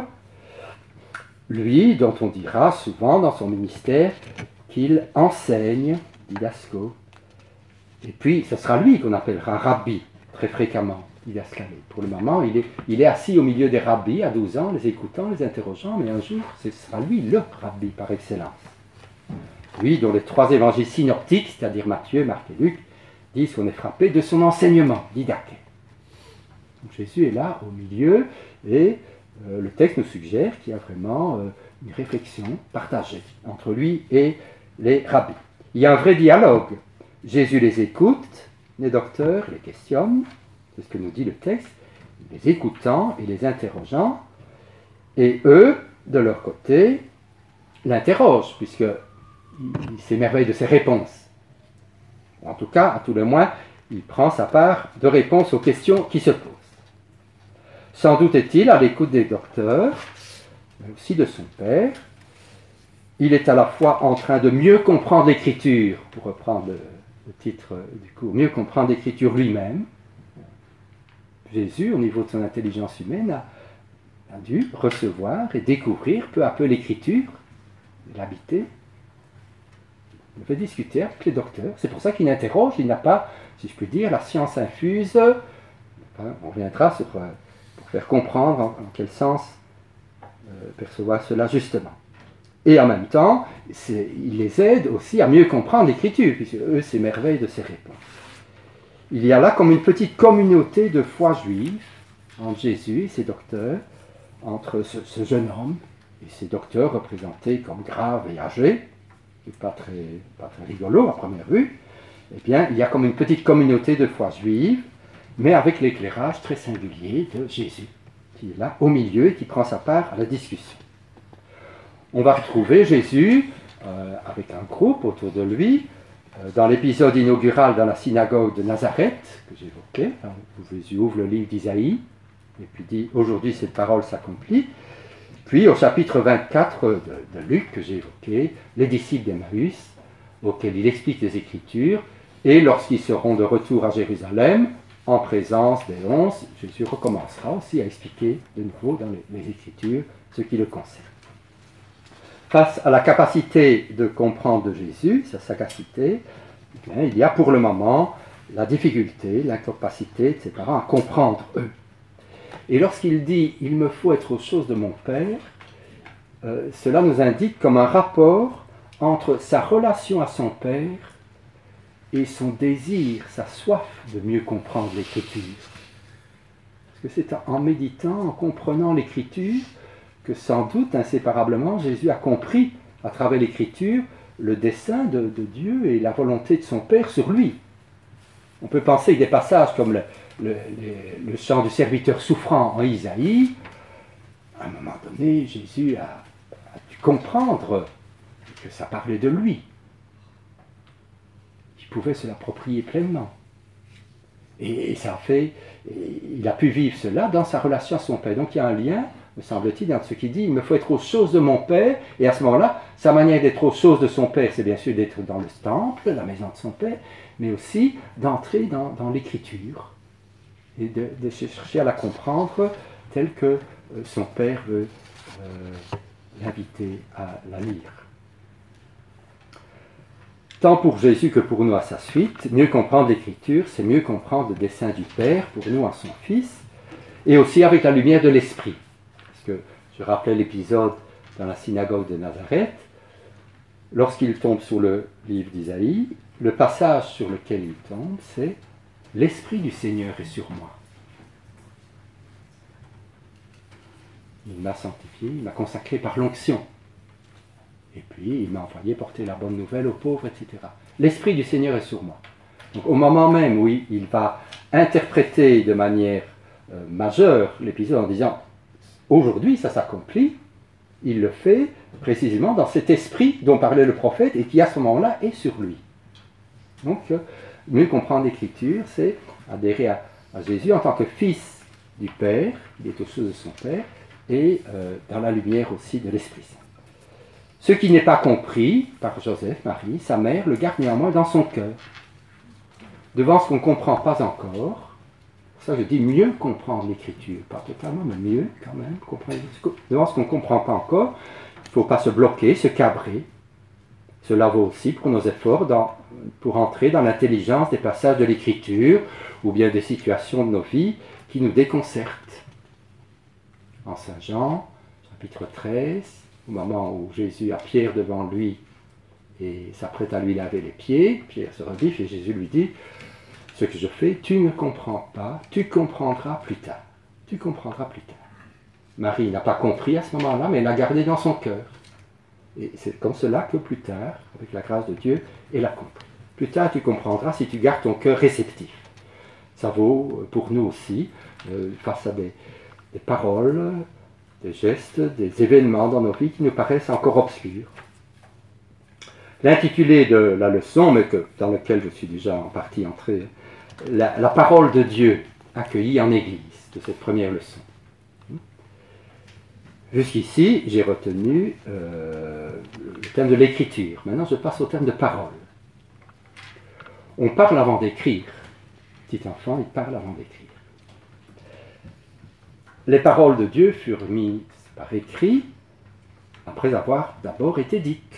Lui, dont on dira souvent dans son ministère qu'il enseigne, didasco. Et puis, ce sera lui qu'on appellera rabbi, très fréquemment, didascalé. Pour le moment, il est, il est assis au milieu des rabbis à douze ans, les écoutant, les interrogeant, mais un jour, ce sera lui le rabbi par excellence. Lui, dont les trois évangiles synoptiques, c'est-à-dire Matthieu, Marc et Luc, disent qu'on est frappé de son enseignement, didaché. Donc Jésus est là, au milieu, et euh, le texte nous suggère qu'il y a vraiment euh, une réflexion partagée entre lui et les rabbis. Il y a un vrai dialogue. Jésus les écoute, les docteurs les questionnent, c'est ce que nous dit le texte, les écoutant et les interrogeant, et eux, de leur côté, l'interrogent, puisque il s'émerveille de ses réponses. En tout cas, à tout le moins, il prend sa part de réponse aux questions qui se posent. Sans doute est-il à l'écoute des docteurs, mais aussi de son père. Il est à la fois en train de mieux comprendre l'Écriture, pour reprendre le, le titre du cours, mieux comprendre l'Écriture lui-même, Jésus, au niveau de son intelligence humaine, a, a dû recevoir et découvrir peu à peu l'écriture, l'habiter. Il peut discuter avec les docteurs. C'est pour ça qu'il interroge, il n'a pas, si je puis dire, la science infuse. Enfin, on reviendra sur, euh, pour faire comprendre en, en quel sens euh, percevoir cela justement. Et en même temps, il les aide aussi à mieux comprendre l'écriture, puisque eux s'émerveillent de ses réponses. Il y a là comme une petite communauté de foi juive entre Jésus et ses docteurs, entre ce, ce jeune homme et ses docteurs représentés comme graves et âgés, et pas très, pas très rigolo à première vue. Eh bien, il y a comme une petite communauté de foi juive, mais avec l'éclairage très singulier de Jésus, qui est là au milieu et qui prend sa part à la discussion. On va retrouver Jésus euh, avec un groupe autour de lui, euh, dans l'épisode inaugural dans la synagogue de Nazareth, que j'évoquais, hein, où Jésus ouvre le livre d'Isaïe, et puis dit « Aujourd'hui cette parole s'accomplit ». Puis au chapitre vingt-quatre de, de Luc, que j'ai évoqué, les disciples d'Emmaüs, auxquels il explique les Écritures, et lorsqu'ils seront de retour à Jérusalem, en présence des onze, Jésus recommencera aussi à expliquer de nouveau dans les, les Écritures ce qui le concerne. Face à la capacité de comprendre de Jésus, sa sagacité, eh bien, il y a pour le moment la difficulté, l'incapacité de ses parents à comprendre eux. Et lorsqu'il dit « il me faut être aux choses de mon Père », euh, cela nous indique comme un rapport entre sa relation à son Père et son désir, sa soif de mieux comprendre l'Écriture. Parce que c'est en méditant, en comprenant l'Écriture, que sans doute, inséparablement, Jésus a compris, à travers l'Écriture, le dessein de, de Dieu et la volonté de son Père sur lui. On peut penser que des passages comme le, le, le, le chant du serviteur souffrant en Isaïe, à un moment donné, Jésus a, a dû comprendre que ça parlait de lui. Il pouvait se l'approprier pleinement. Et, et ça a fait, et il a pu vivre cela dans sa relation à son Père. Donc il y a un lien, me semble-t-il, dans ce qu'il dit, il me faut être aux choses de mon Père, et à ce moment-là, sa manière d'être aux choses de son Père, c'est bien sûr d'être dans le temple, la maison de son Père, mais aussi d'entrer dans, dans l'Écriture, et de, de chercher à la comprendre telle que euh, son Père veut euh, l'inviter à la lire. Tant pour Jésus que pour nous à sa suite, mieux comprendre l'Écriture, c'est mieux comprendre le dessein du Père pour nous en son Fils, et aussi avec la lumière de l'Esprit. Que je rappelais l'épisode dans la synagogue de Nazareth, lorsqu'il tombe sur le livre d'Isaïe, le passage sur lequel il tombe, c'est « L'Esprit du Seigneur est sur moi. Il m'a sanctifié, il m'a consacré par l'onction. Et puis, il m'a envoyé porter la bonne nouvelle aux pauvres, et cetera. L'Esprit du Seigneur est sur moi. » Donc, au moment même où il va interpréter de manière euh, majeure l'épisode en disant aujourd'hui, ça s'accomplit, il le fait précisément dans cet esprit dont parlait le prophète et qui, à ce moment-là, est sur lui. Donc, mieux comprendre l'Écriture, c'est adhérer à, à Jésus en tant que fils du Père, il est aux choses de son Père, et euh, dans la lumière aussi de l'Esprit Saint. Ce qui n'est pas compris par Joseph, Marie, sa mère, le garde néanmoins dans son cœur. Devant ce qu'on ne comprend pas encore, ça, je dis mieux comprendre l'Écriture, pas totalement, mais mieux quand même comprendre. Devant ce qu'on ne comprend pas encore, il ne faut pas se bloquer, se cabrer. Cela vaut aussi pour nos efforts dans, pour entrer dans l'intelligence des passages de l'Écriture ou bien des situations de nos vies qui nous déconcertent. En Saint Jean, chapitre treize, au moment où Jésus a Pierre devant lui et s'apprête à lui laver les pieds, Pierre se rebiffe et Jésus lui dit: ce que je fais, tu ne comprends pas, tu comprendras plus tard. Tu comprendras plus tard. Marie n'a pas compris à ce moment-là, mais elle l'a gardé dans son cœur. Et c'est comme cela que plus tard, avec la grâce de Dieu, elle a compris. Plus tard, tu comprendras si tu gardes ton cœur réceptif. Ça vaut pour nous aussi, euh, face à des, des paroles, des gestes, des événements dans nos vies qui nous paraissent encore obscurs. L'intitulé de la leçon, mais que, dans lequel je suis déjà en partie entré, la, la parole de Dieu accueillie en Église, de cette première leçon. Jusqu'ici, j'ai retenu euh, le thème de l'écriture. Maintenant, je passe au thème de parole. On parle avant d'écrire. Petit enfant, il parle avant d'écrire. les paroles de Dieu furent mises par écrit après avoir d'abord été dites.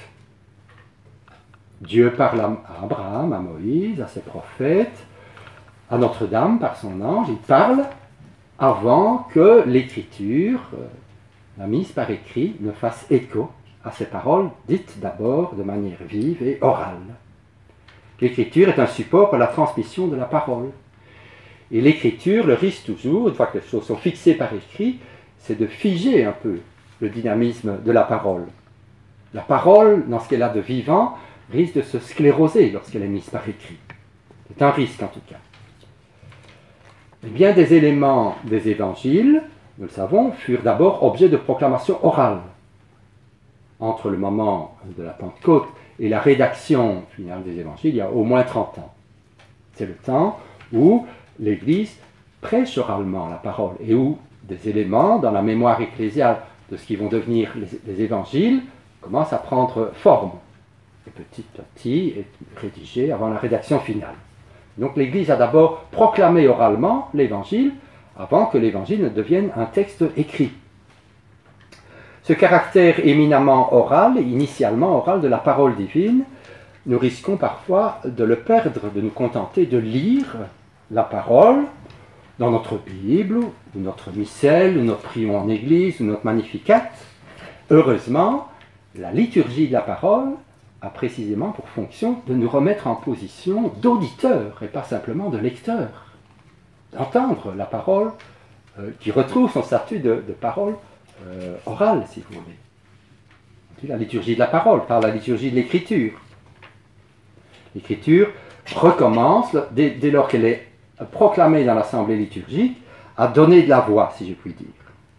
Dieu parle à Abraham, à Moïse, à ses prophètes, à Notre-Dame par son ange. Il parle avant que l'Écriture, la mise par écrit, ne fasse écho à ces paroles dites d'abord de manière vive et orale. L'Écriture est un support pour la transmission de la parole. Et l'Écriture, le risque toujours, une fois que les choses sont fixées par écrit, c'est de figer un peu le dynamisme de la parole. La parole, dans ce qu'elle a de vivant, risque de se scléroser lorsqu'elle est mise par écrit. C'est un risque en tout cas. Et bien des éléments des évangiles, nous le savons, furent d'abord objets de proclamation orale. Entre le moment de la Pentecôte et la rédaction finale des évangiles, il y a au moins trente ans. C'est le temps où l'Église prêche oralement la parole et où des éléments dans la mémoire ecclésiale de ce qui vont devenir les, les évangiles commencent à prendre forme. Et petit à petit est rédigé avant la rédaction finale. Donc l'Église a d'abord proclamé oralement l'Évangile avant que l'Évangile ne devienne un texte écrit. Ce caractère éminemment oral, initialement oral de la parole divine, nous risquons parfois de le perdre, de nous contenter de lire la parole dans notre Bible, ou notre missel, ou notre prion en Église, ou notre Magnificat. Heureusement, la liturgie de la parole a précisément pour fonction de nous remettre en position d'auditeur et pas simplement de lecteur. D'entendre la parole euh, qui retrouve son statut de, de parole euh, orale, si vous voulez. La liturgie de la parole par la liturgie de l'écriture. L'écriture recommence, dès, dès lors qu'elle est proclamée dans l'assemblée liturgique, à donner de la voix, si je puis dire.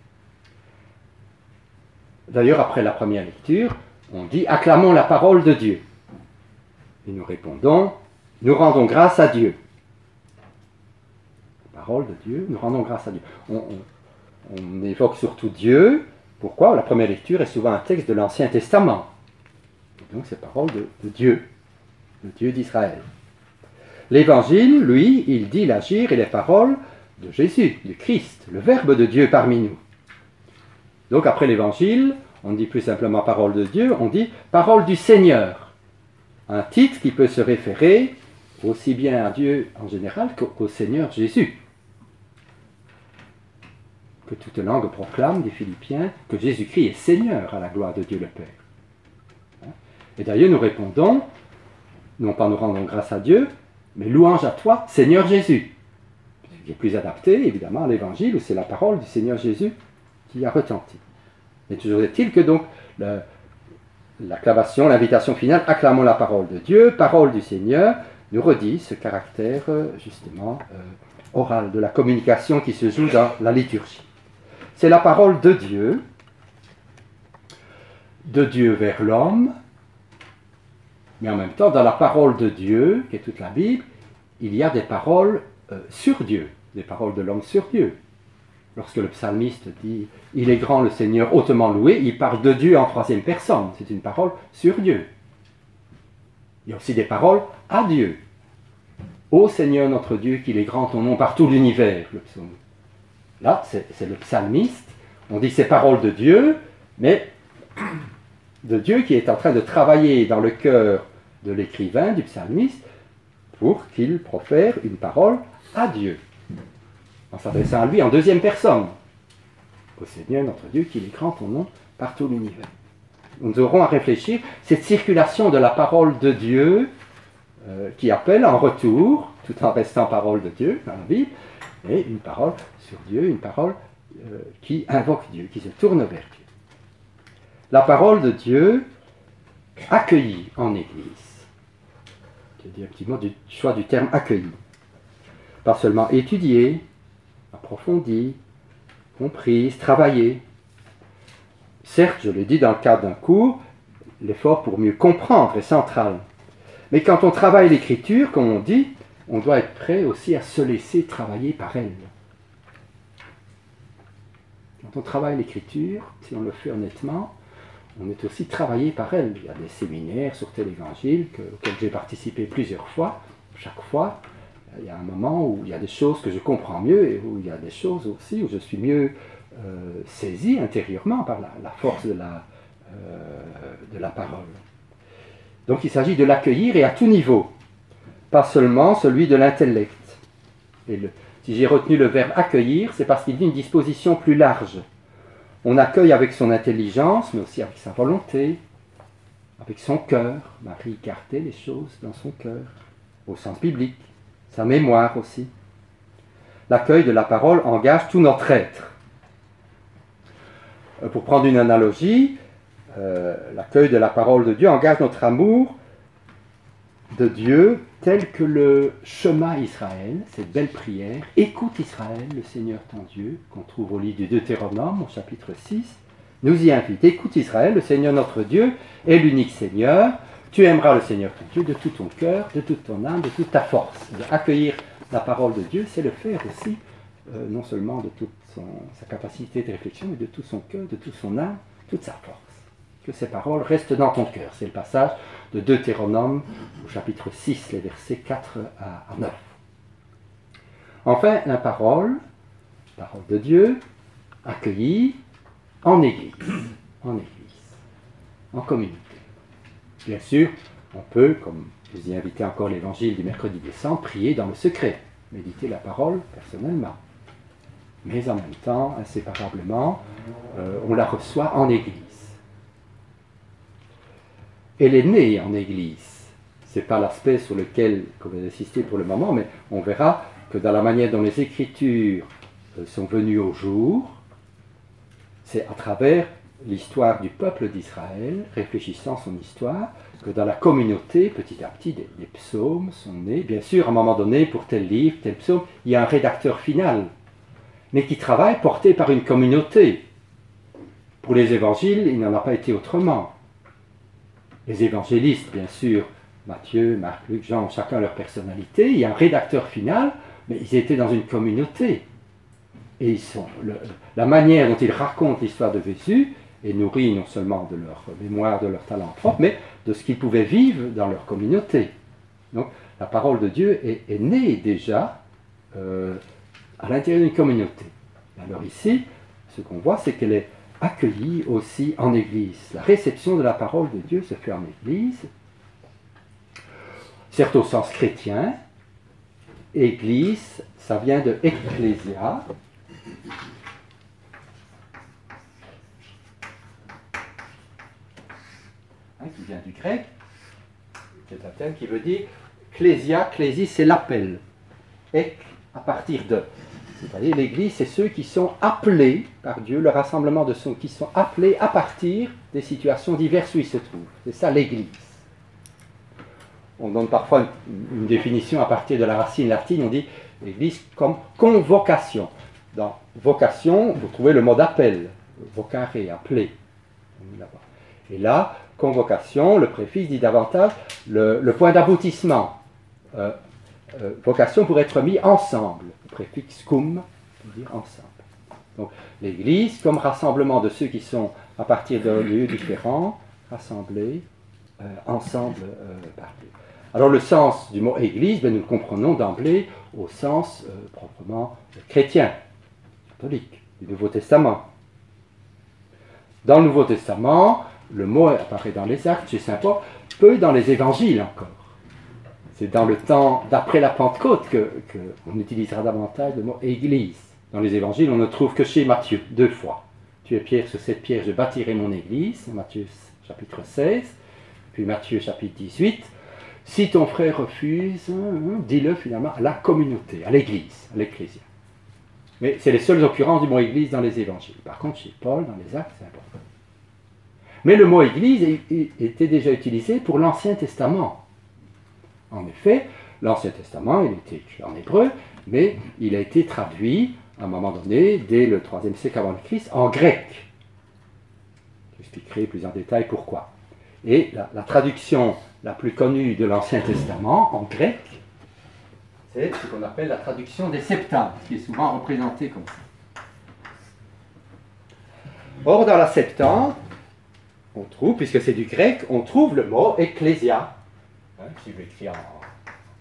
D'ailleurs, après la première lecture, on dit « acclamons la parole de Dieu ». Et nous répondons « nous rendons grâce à Dieu ». La parole de Dieu, nous rendons grâce à Dieu. On, on, on évoque surtout Dieu. Pourquoi ? La première lecture est souvent un texte de l'Ancien Testament. Et donc c'est parole de, de Dieu, le Dieu d'Israël. L'Évangile, lui, il dit l'agir et les paroles de Jésus, du Christ, le Verbe de Dieu parmi nous. Donc après l'Évangile, on ne dit plus simplement parole de Dieu, on dit parole du Seigneur. Un titre qui peut se référer aussi bien à Dieu en général qu'au Seigneur Jésus. Que toute langue proclame, des Philippiens, que Jésus-Christ est Seigneur à la gloire de Dieu le Père. Et d'ailleurs nous répondons, non pas nous rendons grâce à Dieu, mais louange à toi, Seigneur Jésus. Ce qui est plus adapté, évidemment, à l'Évangile, où c'est la parole du Seigneur Jésus qui a retenti. Mais toujours est-il que donc le, l'acclamation, l'invitation finale, acclamons la parole de Dieu, parole du Seigneur, nous redit ce caractère justement euh, oral de la communication qui se joue dans la liturgie. C'est la parole de Dieu, de Dieu vers l'homme, mais en même temps, dans la parole de Dieu, qui est toute la Bible, il y a des paroles euh, sur Dieu, des paroles de l'homme sur Dieu. Lorsque le psalmiste dit « Il est grand le Seigneur, hautement loué », il parle de Dieu en troisième personne. C'est une parole sur Dieu. Il y a aussi des paroles à Dieu. « Ô Seigneur notre Dieu, qu'il est grand ton nom par tout l'univers », le psaume. Là, c'est, c'est le psalmiste. On dit ces paroles de Dieu, mais de Dieu qui est en train de travailler dans le cœur de l'écrivain, du psalmiste, pour qu'il profère une parole à Dieu, en s'adressant à lui en deuxième personne. Ô Seigneur notre Dieu, qu'il est grand ton nom par tout l'univers. Nous aurons à réfléchir cette circulation de la parole de Dieu euh, qui appelle en retour, tout en restant parole de Dieu dans la Bible, et une parole sur Dieu, une parole euh, qui invoque Dieu, qui se tourne vers Dieu. La parole de Dieu accueillie en Église. Je dis un petit mot du choix du terme accueilli. Pas seulement étudiée, approfondie, comprise, travaillée. Certes, je le dis dans le cadre d'un cours, l'effort pour mieux comprendre est central. Mais quand on travaille l'écriture, comme on dit, on doit être prêt aussi à se laisser travailler par elle. Quand on travaille l'écriture, si on le fait honnêtement, on est aussi travaillé par elle. Il y a des séminaires sur tel évangile que, auxquels j'ai participé plusieurs fois. Chaque fois, il y a un moment où il y a des choses que je comprends mieux et où il y a des choses aussi où je suis mieux euh, saisi intérieurement par la, la force de la, euh, de la parole. Donc il s'agit de l'accueillir et à tout niveau, pas seulement celui de l'intellect. Et le, si j'ai retenu le verbe accueillir, c'est parce qu'il dit une disposition plus large. On accueille avec son intelligence, mais aussi avec sa volonté, avec son cœur. Marie gardait les choses dans son cœur, au sens biblique, sa mémoire aussi. L'accueil de la parole engage tout notre être. Pour prendre une analogie, euh, l'accueil de la parole de Dieu engage notre amour de Dieu tel que le Shema Israël, cette belle prière, écoute Israël, le Seigneur ton Dieu, qu'on trouve au livre du Deutéronome, au chapitre six, nous y invite. Écoute Israël, le Seigneur notre Dieu est l'unique Seigneur. Tu aimeras le Seigneur ton Dieu de tout ton cœur, de toute ton âme, de toute ta force. Accueillir la parole de Dieu, c'est le faire aussi, euh, non seulement de toute son, sa capacité de réflexion, mais de tout son cœur, de toute son âme, toute sa force. Que ces paroles restent dans ton cœur. C'est le passage de Deutéronome au chapitre six, les versets quatre à neuf. Enfin, la parole, parole de Dieu, accueillie en Église, en Église, en communauté. Bien sûr, on peut, comme je vous ai invité encore l'évangile du mercredi décembre, prier dans le secret, méditer la parole personnellement. Mais en même temps, inséparablement, euh, on la reçoit en Église. Elle est née en Église. Ce n'est pas l'aspect sur lequel on va insister pour le moment, mais on verra que dans la manière dont les Écritures sont venues au jour, c'est à travers l'histoire du peuple d'Israël, réfléchissant son histoire, que dans la communauté, petit à petit, des, des psaumes sont nés. Bien sûr, à un moment donné, pour tel livre, tel psaume, il y a un rédacteur final, mais qui travaille porté par une communauté. Pour les évangiles, il n'en a pas été autrement. Les évangélistes, bien sûr, Matthieu, Marc, Luc, Jean, ont chacun leur personnalité. Il y a un rédacteur final, mais ils étaient dans une communauté. Et ils sont, le, la manière dont ils racontent l'histoire de Jésus est nourrie non seulement de leur mémoire, de leur talent propre, mais de ce qu'ils pouvaient vivre dans leur communauté. Donc, la parole de Dieu est, est née déjà euh, à l'intérieur d'une communauté. Alors ici, ce qu'on voit, c'est qu'elle est accueillie aussi en Église. La réception de la parole de Dieu se fait en Église, certes au sens chrétien. Église, ça vient de ecclésia, hein, qui vient du grec, c'est un terme qui veut dire clésia, clésie, c'est l'appel. Ek, à partir de. C'est-à-dire l'Église, c'est ceux qui sont appelés par Dieu, le rassemblement de ceux qui sont appelés à partir des situations diverses où ils se trouvent. C'est ça l'Église. On donne parfois une, une définition à partir de la racine latine, on dit l'Église comme convocation. Dans vocation, vous trouvez le mot d'appel, vocare, appeler. Et là, convocation, le préfixe dit davantage le, le point d'aboutissement. Euh, euh, vocation pour être mis ensemble. Le préfixe cum veut dire ensemble. Donc l'Église comme rassemblement de ceux qui sont à partir de lieux différents, rassemblés euh, ensemble euh, par Dieu. Alors le sens du mot Église, ben, nous le comprenons d'emblée au sens euh, proprement chrétien, catholique, du Nouveau Testament. Dans le Nouveau Testament, le mot apparaît dans les Actes chez saint Paul, peu dans les Évangiles encore. C'est dans le temps d'après la Pentecôte qu'on que utilisera davantage le mot Église. Dans les Évangiles, on ne trouve que chez Matthieu, deux fois. Tu es pierre, sur cette pierre, je bâtirai mon Église, Matthieu chapitre seize, puis Matthieu chapitre dix-huit. Si ton frère refuse, dis-le finalement à la communauté, à l'Église, à l'Ecclésia. Mais c'est les seules occurrences du mot Église dans les Évangiles. Par contre, chez Paul, dans les Actes, c'est important. Mais le mot Église était déjà utilisé pour l'Ancien Testament. En effet, l'Ancien Testament, il était écrit en hébreu, mais il a été traduit, à un moment donné, dès le troisième siècle avant le Christ, en grec. J'expliquerai plus en détail pourquoi. Et la, la traduction la plus connue de l'Ancien Testament, en grec, c'est ce qu'on appelle la traduction des Septante, qui est souvent représentée comme ça. Or, dans la Septante, on trouve, puisque c'est du grec, on trouve le mot ecclésia. Hein, si je l'écris en,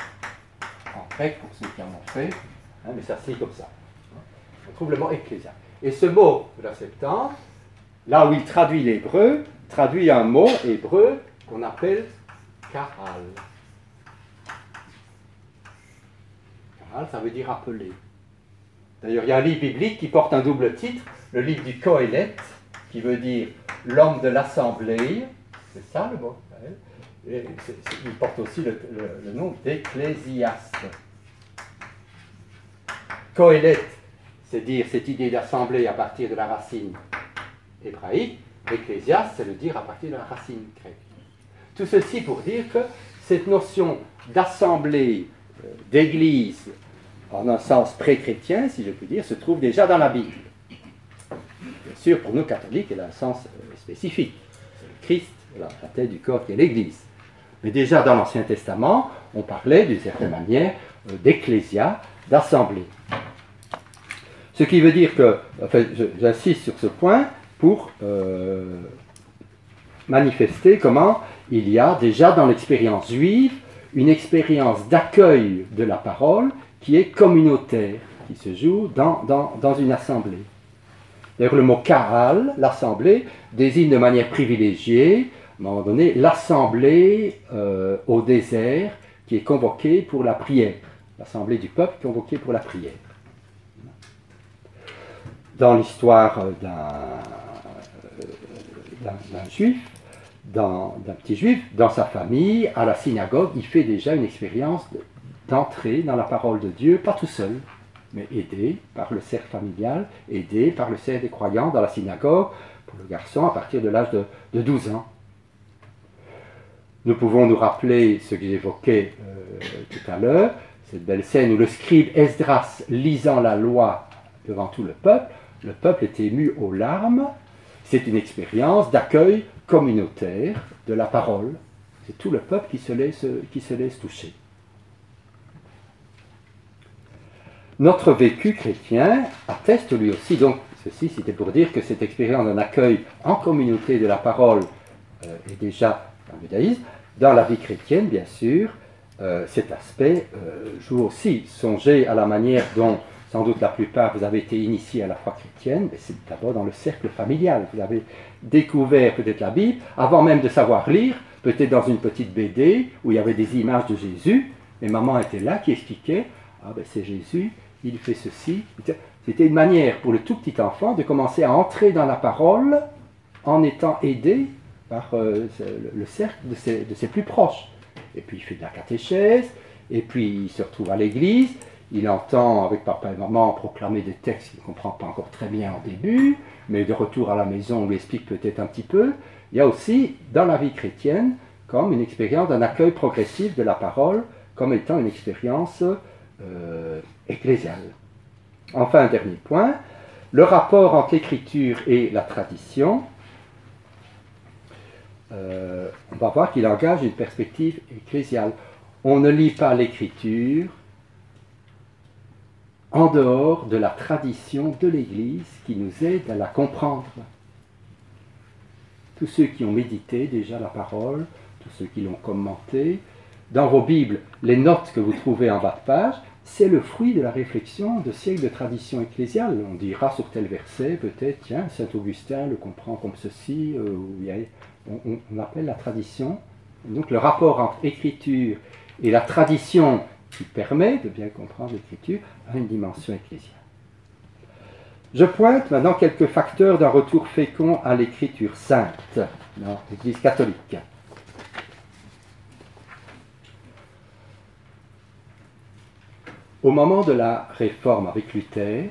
en grec, pour ceux qui en ont fait, hein, mais ça se lit comme ça. On trouve le mot ecclésia. Et ce mot de la Septante, là où il traduit l'hébreu, traduit un mot hébreu qu'on appelle Kahal. Kahal, ça veut dire appeler. D'ailleurs, il y a un livre biblique qui porte un double titre, le livre du Kohelet, qui veut dire l'homme de l'assemblée, c'est ça le mot. Et c'est, c'est, il porte aussi le, le, le nom d'ecclésiaste. Kohelet, c'est dire cette idée d'assemblée à partir de la racine hébraïque. Ecclésiaste, c'est le dire à partir de la racine grecque. Tout ceci pour dire que cette notion d'assemblée, euh, d'église, en un sens pré-chrétien, si je puis dire, se trouve déjà dans la Bible. Bien sûr, pour nous catholiques, elle a un sens euh, spécifique. C'est le Christ, la, la tête du corps qui est l'Église. Mais déjà dans l'Ancien Testament, on parlait d'une certaine manière euh, d'ecclésia, d'assemblée. Ce qui veut dire que, enfin, je, j'insiste sur ce point pour euh, manifester comment il y a déjà dans l'expérience juive une expérience d'accueil de la parole qui est communautaire, qui se joue dans, dans, dans une assemblée. D'ailleurs, le mot Kahal, l'assemblée, désigne de manière privilégiée, à un moment donné, l'assemblée euh, au désert qui est convoquée pour la prière. L'assemblée du peuple convoquée pour la prière. Dans l'histoire d'un, d'un, d'un juif, d'un, d'un petit juif, dans sa famille, à la synagogue, il fait déjà une expérience de, d'entrer dans la parole de Dieu, pas tout seul, mais aidé par le cercle familial, aidé par le cercle des croyants dans la synagogue, pour le garçon à partir de l'âge de, de douze ans. Nous pouvons nous rappeler ce que j'évoquais euh, tout à l'heure, cette belle scène où le scribe Esdras, lisant la loi devant tout le peuple, le peuple est ému aux larmes. C'est une expérience d'accueil communautaire de la parole. C'est tout le peuple qui se laisse, qui se laisse toucher. Notre vécu chrétien atteste lui aussi, donc ceci c'était pour dire que cette expérience d'un accueil en communauté de la parole euh, est déjà dans le judaïsme. Dans la vie chrétienne, bien sûr, euh, cet aspect euh, joue aussi. Songez à la manière dont, sans doute la plupart, vous avez été initiés à la foi chrétienne, mais c'est d'abord dans le cercle familial. Vous avez découvert peut-être la Bible, avant même de savoir lire, peut-être dans une petite B D où il y avait des images de Jésus, et maman était là qui expliquait, ah ben c'est Jésus, il fait ceci. C'était une manière pour le tout petit enfant de commencer à entrer dans la parole en étant aidé par euh, le cercle de ses, de ses plus proches. Et puis il fait de la catéchèse, et puis il se retrouve à l'église, il entend avec papa et maman proclamer des textes qu'il ne comprend pas encore très bien au début, mais de retour à la maison, on lui explique peut-être un petit peu. Il y a aussi, dans la vie chrétienne, comme une expérience d'un accueil progressif de la parole, comme étant une expérience euh, ecclésiale. Enfin, un dernier point, le rapport entre l'écriture et la tradition. Euh, on va voir qu'il engage une perspective ecclésiale. On ne lit pas l'écriture en dehors de la tradition de l'Église qui nous aide à la comprendre. Tous ceux qui ont médité déjà la parole, tous ceux qui l'ont commenté, dans vos Bibles, les notes que vous trouvez en bas de page, c'est le fruit de la réflexion de siècles de tradition ecclésiale. On dira sur tel verset, peut-être, tiens, saint Augustin le comprend comme ceci, euh, ou il y a, on, on appelle la tradition. Donc le rapport entre écriture et la tradition qui permet de bien comprendre l'écriture a une dimension ecclésiale. Je pointe maintenant quelques facteurs d'un retour fécond à l'écriture sainte dans l'Église catholique. Au moment de la réforme avec Luther,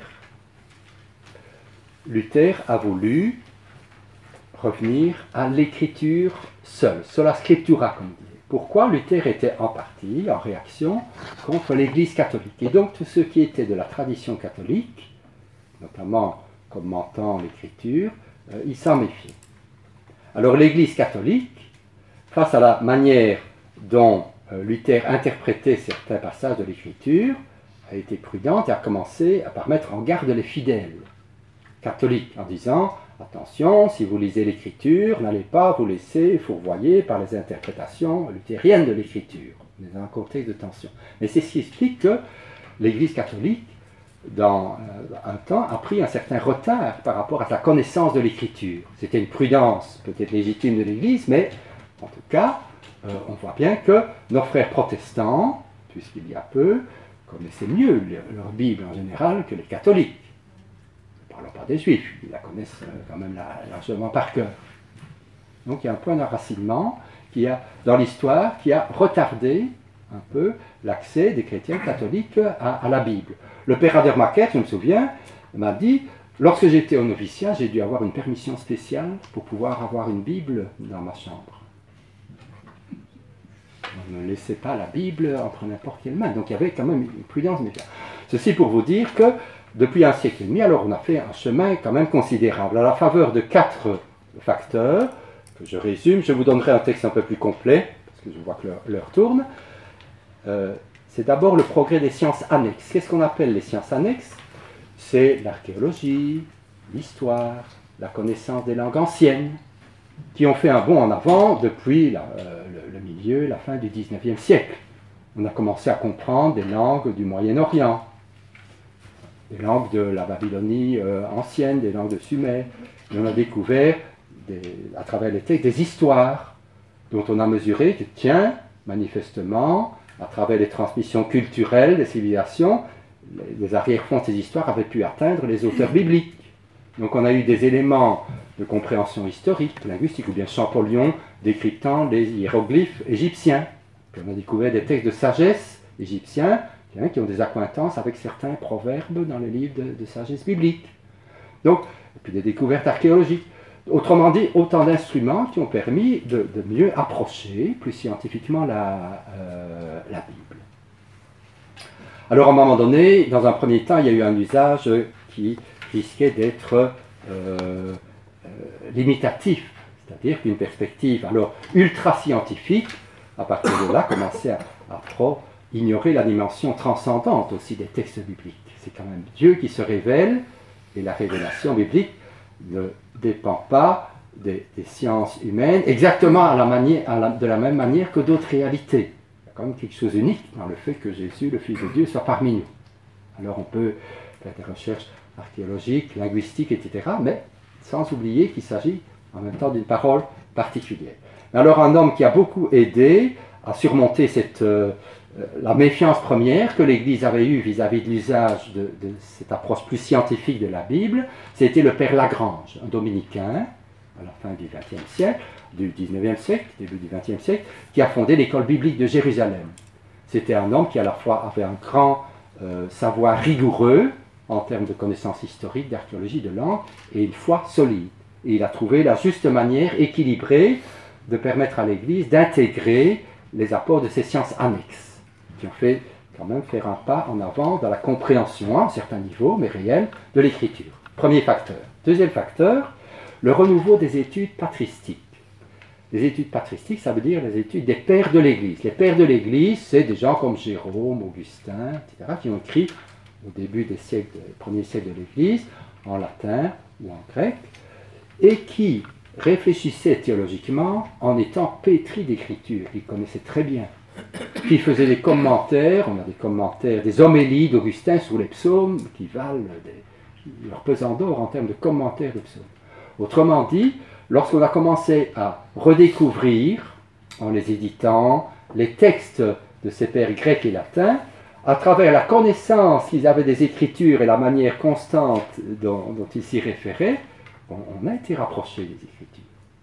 Luther a voulu revenir à l'écriture seule, sola scriptura, comme on dit. Pourquoi Luther était en partie en réaction contre l'Église catholique. Et donc tous ceux qui étaient de la tradition catholique, notamment commentant l'écriture, euh, ils s'en méfiaient. Alors l'Église catholique, face à la manière dont euh, Luther interprétait certains passages de l'écriture, a été prudente et a commencé à par mettre en garde les fidèles catholiques en disant « Attention, si vous lisez l'écriture, n'allez pas vous laisser fourvoyer par les interprétations luthériennes de l'écriture. » On est dans un contexte de tension. Mais c'est ce qui explique que l'Église catholique dans euh, un temps, a pris un certain retard par rapport à sa connaissance de l'Écriture. C'était une prudence peut-être légitime de l'Église, mais en tout cas, euh, on voit bien que nos frères protestants, puisqu'il y a peu, connaissaient mieux leur Bible en général que les catholiques. Ne parlons pas des juifs, ils la connaissent euh, quand même largement par cœur. Donc il y a un point d'enracinement qui a, dans l'histoire qui a retardé un peu l'accès des chrétiens catholiques à, à la Bible. Le père Adermacher, je me souviens, m'a dit, lorsque j'étais au noviciat, j'ai dû avoir une permission spéciale pour pouvoir avoir une Bible dans ma chambre. On ne laissait pas la Bible entre n'importe quelle main, donc il y avait quand même une prudence méfiante. Ceci pour vous dire que depuis un siècle et demi, alors on a fait un chemin quand même considérable, à la faveur de quatre facteurs, que je résume, je vous donnerai un texte un peu plus complet, parce que je vois que l'heure, l'heure tourne. Euh, c'est d'abord le progrès des sciences annexes. Qu'est-ce qu'on appelle les sciences annexes? C'est l'archéologie, l'histoire, la connaissance des langues anciennes, qui ont fait un bond en avant depuis la, euh, le, le milieu, la fin du dix-neuvième siècle. On a commencé à comprendre des langues du Moyen-Orient, des langues de la Babylonie euh, ancienne, des langues de Sumer, et on a découvert des, à travers les textes des histoires dont on a mesuré que, tiens, manifestement, à travers les transmissions culturelles des civilisations, les, les arrière-fonds de ces histoires avaient pu atteindre les auteurs bibliques. Donc on a eu des éléments de compréhension historique, linguistique, ou bien Champollion décryptant les hiéroglyphes égyptiens. Puis on a découvert des textes de sagesse égyptiens hein, qui ont des accointances avec certains proverbes dans les livres de, de sagesse biblique. Donc, et puis des découvertes archéologiques. Autrement dit, autant d'instruments qui ont permis de, de mieux approcher plus scientifiquement la, euh, la Bible. Alors à un moment donné, dans un premier temps, il y a eu un usage qui risquait d'être euh, euh, limitatif, c'est-à-dire qu'une perspective alors ultra-scientifique, à partir de là, commençait à, à trop ignorer la dimension transcendante aussi des textes bibliques. C'est quand même Dieu qui se révèle, et la révélation biblique ne dépend pas des, des sciences humaines, exactement à la manière, à la, de la même manière que d'autres réalités. Il y a quand même quelque chose d'unique dans le fait que Jésus, le Fils de Dieu, soit parmi nous. Alors on peut faire des recherches archéologiques, linguistiques, et cetera, mais sans oublier qu'il s'agit en même temps d'une parole particulière. Alors un homme qui a beaucoup aidé à surmonter cette, euh, la méfiance première que l'Église avait eue vis-à-vis de l'usage de, de cette approche plus scientifique de la Bible, c'était le père Lagrange, un dominicain, à la fin du vingtième siècle, du dix-neuvième siècle, début du vingtième siècle, qui a fondé l'école biblique de Jérusalem. C'était un homme qui à la fois avait un grand euh, savoir rigoureux en termes de connaissances historiques, d'archéologie, de langue, et une foi solide. Et il a trouvé la juste manière équilibrée de permettre à l'Église d'intégrer les apports de ces sciences annexes, qui ont fait quand même faire un pas en avant dans la compréhension, à un certain niveau, mais réel, de l'Écriture. Premier facteur. Deuxième facteur, le renouveau des études patristiques. Les études patristiques, ça veut dire les études des pères de l'Église. Les pères de l'Église, c'est des gens comme Jérôme, Augustin, et cetera, qui ont écrit au début des siècles, des premiers siècles de l'Église, en latin ou en grec, et qui réfléchissaient théologiquement en étant pétris d'écriture. Ils connaissaient très bien. Qui faisaient des commentaires, on a des commentaires, des homélies d'Augustin sur les psaumes qui valent des, leur pesant d'or en termes de commentaires de psaumes. Autrement dit, lorsqu'on a commencé à redécouvrir, en les éditant, les textes de ces pères grecs et latins, à travers la connaissance qu'ils avaient des Écritures et la manière constante dont, dont ils s'y référaient, on, on a été rapprochés des Écritures.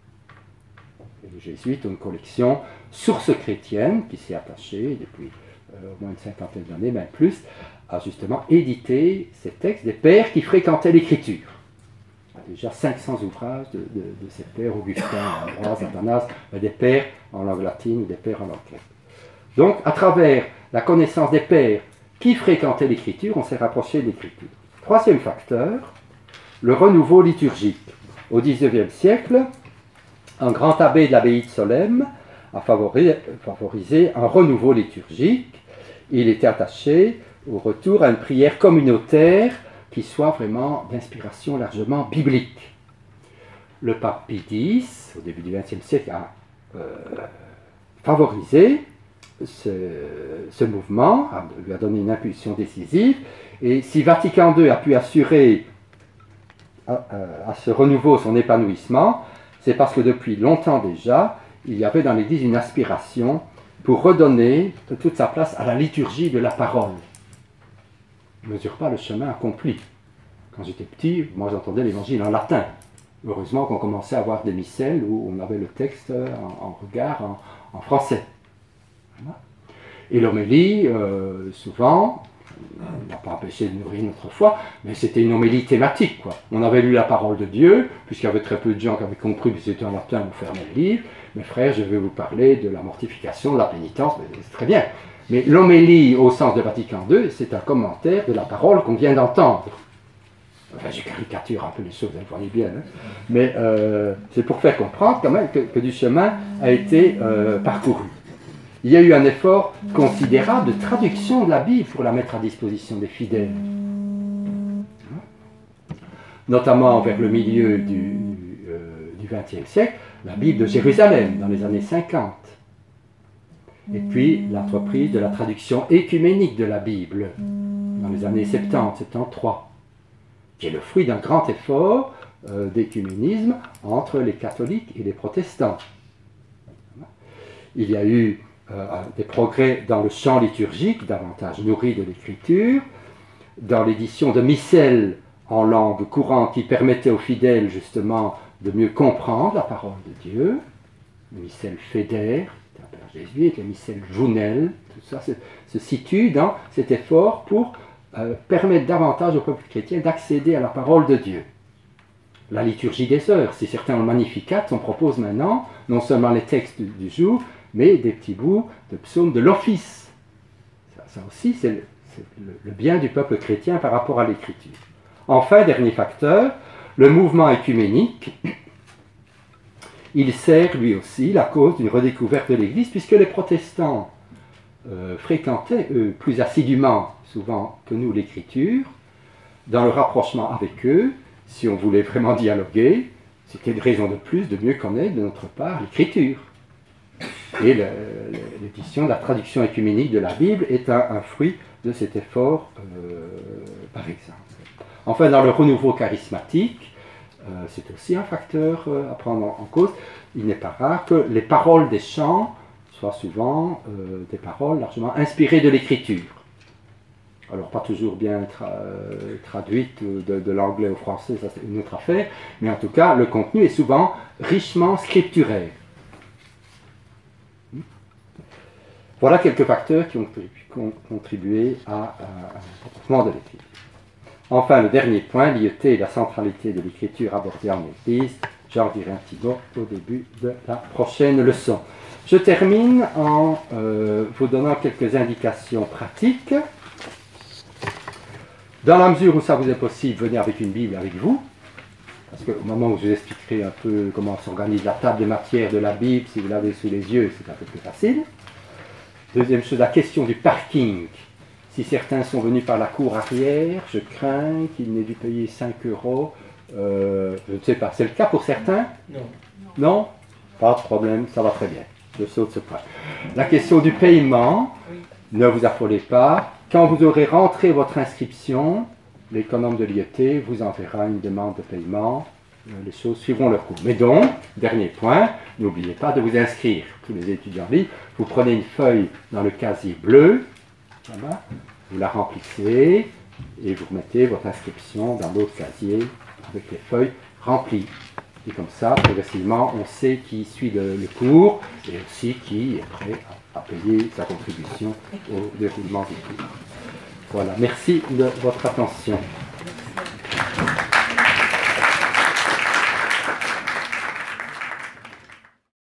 Et les Jésuites ont une collection Sources chrétiennes qui s'est attachée depuis euh, au moins une cinquantaine d'années, même plus, à justement éditer ces textes des pères qui fréquentaient l'Écriture. Il y a déjà cinq cents ouvrages de, de, de ces pères, Augustin, Ambroise, Athanase, des pères en langue latine ou des pères en langue grecque. Donc, à travers la connaissance des pères qui fréquentaient l'Écriture, on s'est rapproché de l'Écriture. Troisième facteur, le renouveau liturgique. Au dix-neuvième siècle, un grand abbé de l'abbaye de Solesmes a favorisé un renouveau liturgique. Il était attaché au retour à une prière communautaire qui soit vraiment d'inspiration largement biblique. Le pape Pie X, au début du vingtième siècle, a euh, favorisé ce, ce mouvement, a, lui a donné une impulsion décisive, Et si Vatican deux a pu assurer à, à ce renouveau son épanouissement, c'est parce que depuis longtemps déjà, il y avait dans l'Église une aspiration pour redonner toute sa place à la liturgie de la parole. Ne mesure pas le chemin accompli. Quand j'étais petit, moi j'entendais l'Évangile en latin. Heureusement qu'on commençait à avoir des missels où on avait le texte en, en regard en, en français. Voilà. Et l'homélie, euh, souvent, n'a pas empêché de nourrir notre foi, mais c'était une homélie thématique, quoi. On avait lu la parole de Dieu, puisqu'il y avait très peu de gens qui avaient compris que c'était en latin, on fermait le livre. Mes frères, je vais vous parler de la mortification, de la pénitence, c'est très bien. Mais l'homélie, au sens de Vatican deux, c'est un commentaire de la parole qu'on vient d'entendre. Enfin, je caricature un peu les choses, vous voyez bien, hein. Mais euh, c'est pour faire comprendre quand même que, que du chemin a été euh, parcouru. Il y a eu un effort considérable de traduction de la Bible pour la mettre à disposition des fidèles. Notamment vers le milieu du, euh, du vingtième siècle, la Bible de Jérusalem, dans les années cinquante. Et puis l'entreprise de la traduction écuménique de la Bible, dans les années soixante-dix, soixante-treize, qui est le fruit d'un grand effort euh, d'écuménisme entre les catholiques et les protestants. Il y a eu euh, des progrès dans le champ liturgique, davantage nourri de l'écriture, dans l'édition de missels en langue courante qui permettait aux fidèles justement de mieux comprendre la parole de Dieu, le missel Fédère, un père jésuite, le missel Jounel, tout ça se, se situe dans cet effort pour euh, permettre davantage au peuple chrétien d'accéder à la parole de Dieu. La liturgie des heures, si certains ont le Magnificat, on propose maintenant non seulement les textes du, du jour, mais des petits bouts de psaumes de l'office. Ça, ça aussi, c'est le, le, le bien du peuple chrétien par rapport à l'écriture. Enfin, dernier facteur, le mouvement écuménique, il sert lui aussi la cause d'une redécouverte de l'Église, puisque les protestants euh, fréquentaient eux, plus assidûment, souvent que nous, l'Écriture. Dans le rapprochement avec eux, si on voulait vraiment dialoguer, c'était une raison de plus de mieux connaître de notre part l'Écriture. Et le, l'édition, la traduction écuménique de la Bible est un, un fruit de cet effort, euh, par exemple. Enfin, dans le renouveau charismatique, euh, c'est aussi un facteur euh, à prendre en, en cause. Il n'est pas rare que les paroles des chants soient souvent euh, des paroles largement inspirées de l'écriture. Alors, pas toujours bien tra- euh, traduites de, de l'anglais au français, ça c'est une autre affaire, mais en tout cas, le contenu est souvent richement scripturaire. Voilà quelques facteurs qui ont contribué à, à, à l'approfondissement de l'écriture. Enfin, le dernier point, l'I E T et la centralité de l'écriture abordée en Église, j'en dirai un petit mot au début de la prochaine leçon. Je termine en euh, vous donnant quelques indications pratiques. Dans la mesure où ça vous est possible, venez avec une Bible avec vous, parce qu'au moment où je vous expliquerai un peu comment s'organise la table des matières de la Bible, si vous l'avez sous les yeux, c'est un peu plus facile. Deuxième chose, la question du parking. Si certains sont venus par la cour arrière, je crains qu'ils n'aient dû payer cinq euros. Euh, je ne sais pas. C'est le cas pour certains ? Non. Non ? Pas de problème, ça va très bien. Je saute ce point. La question du paiement, ne vous affolez pas. Quand vous aurez rentré votre inscription, l'économe de l'I E T vous enverra une demande de paiement. Les choses suivront leur cours. Mais donc, dernier point, n'oubliez pas de vous inscrire. Tous les étudiants libres, vous prenez une feuille dans le casier bleu. Voilà. Vous la remplissez et vous remettez votre inscription dans l'autre casier avec les feuilles remplies. Et comme ça, progressivement, on sait qui suit le, le cours et aussi qui est prêt à, à payer sa contribution au déroulement du cours. Voilà, merci de votre attention.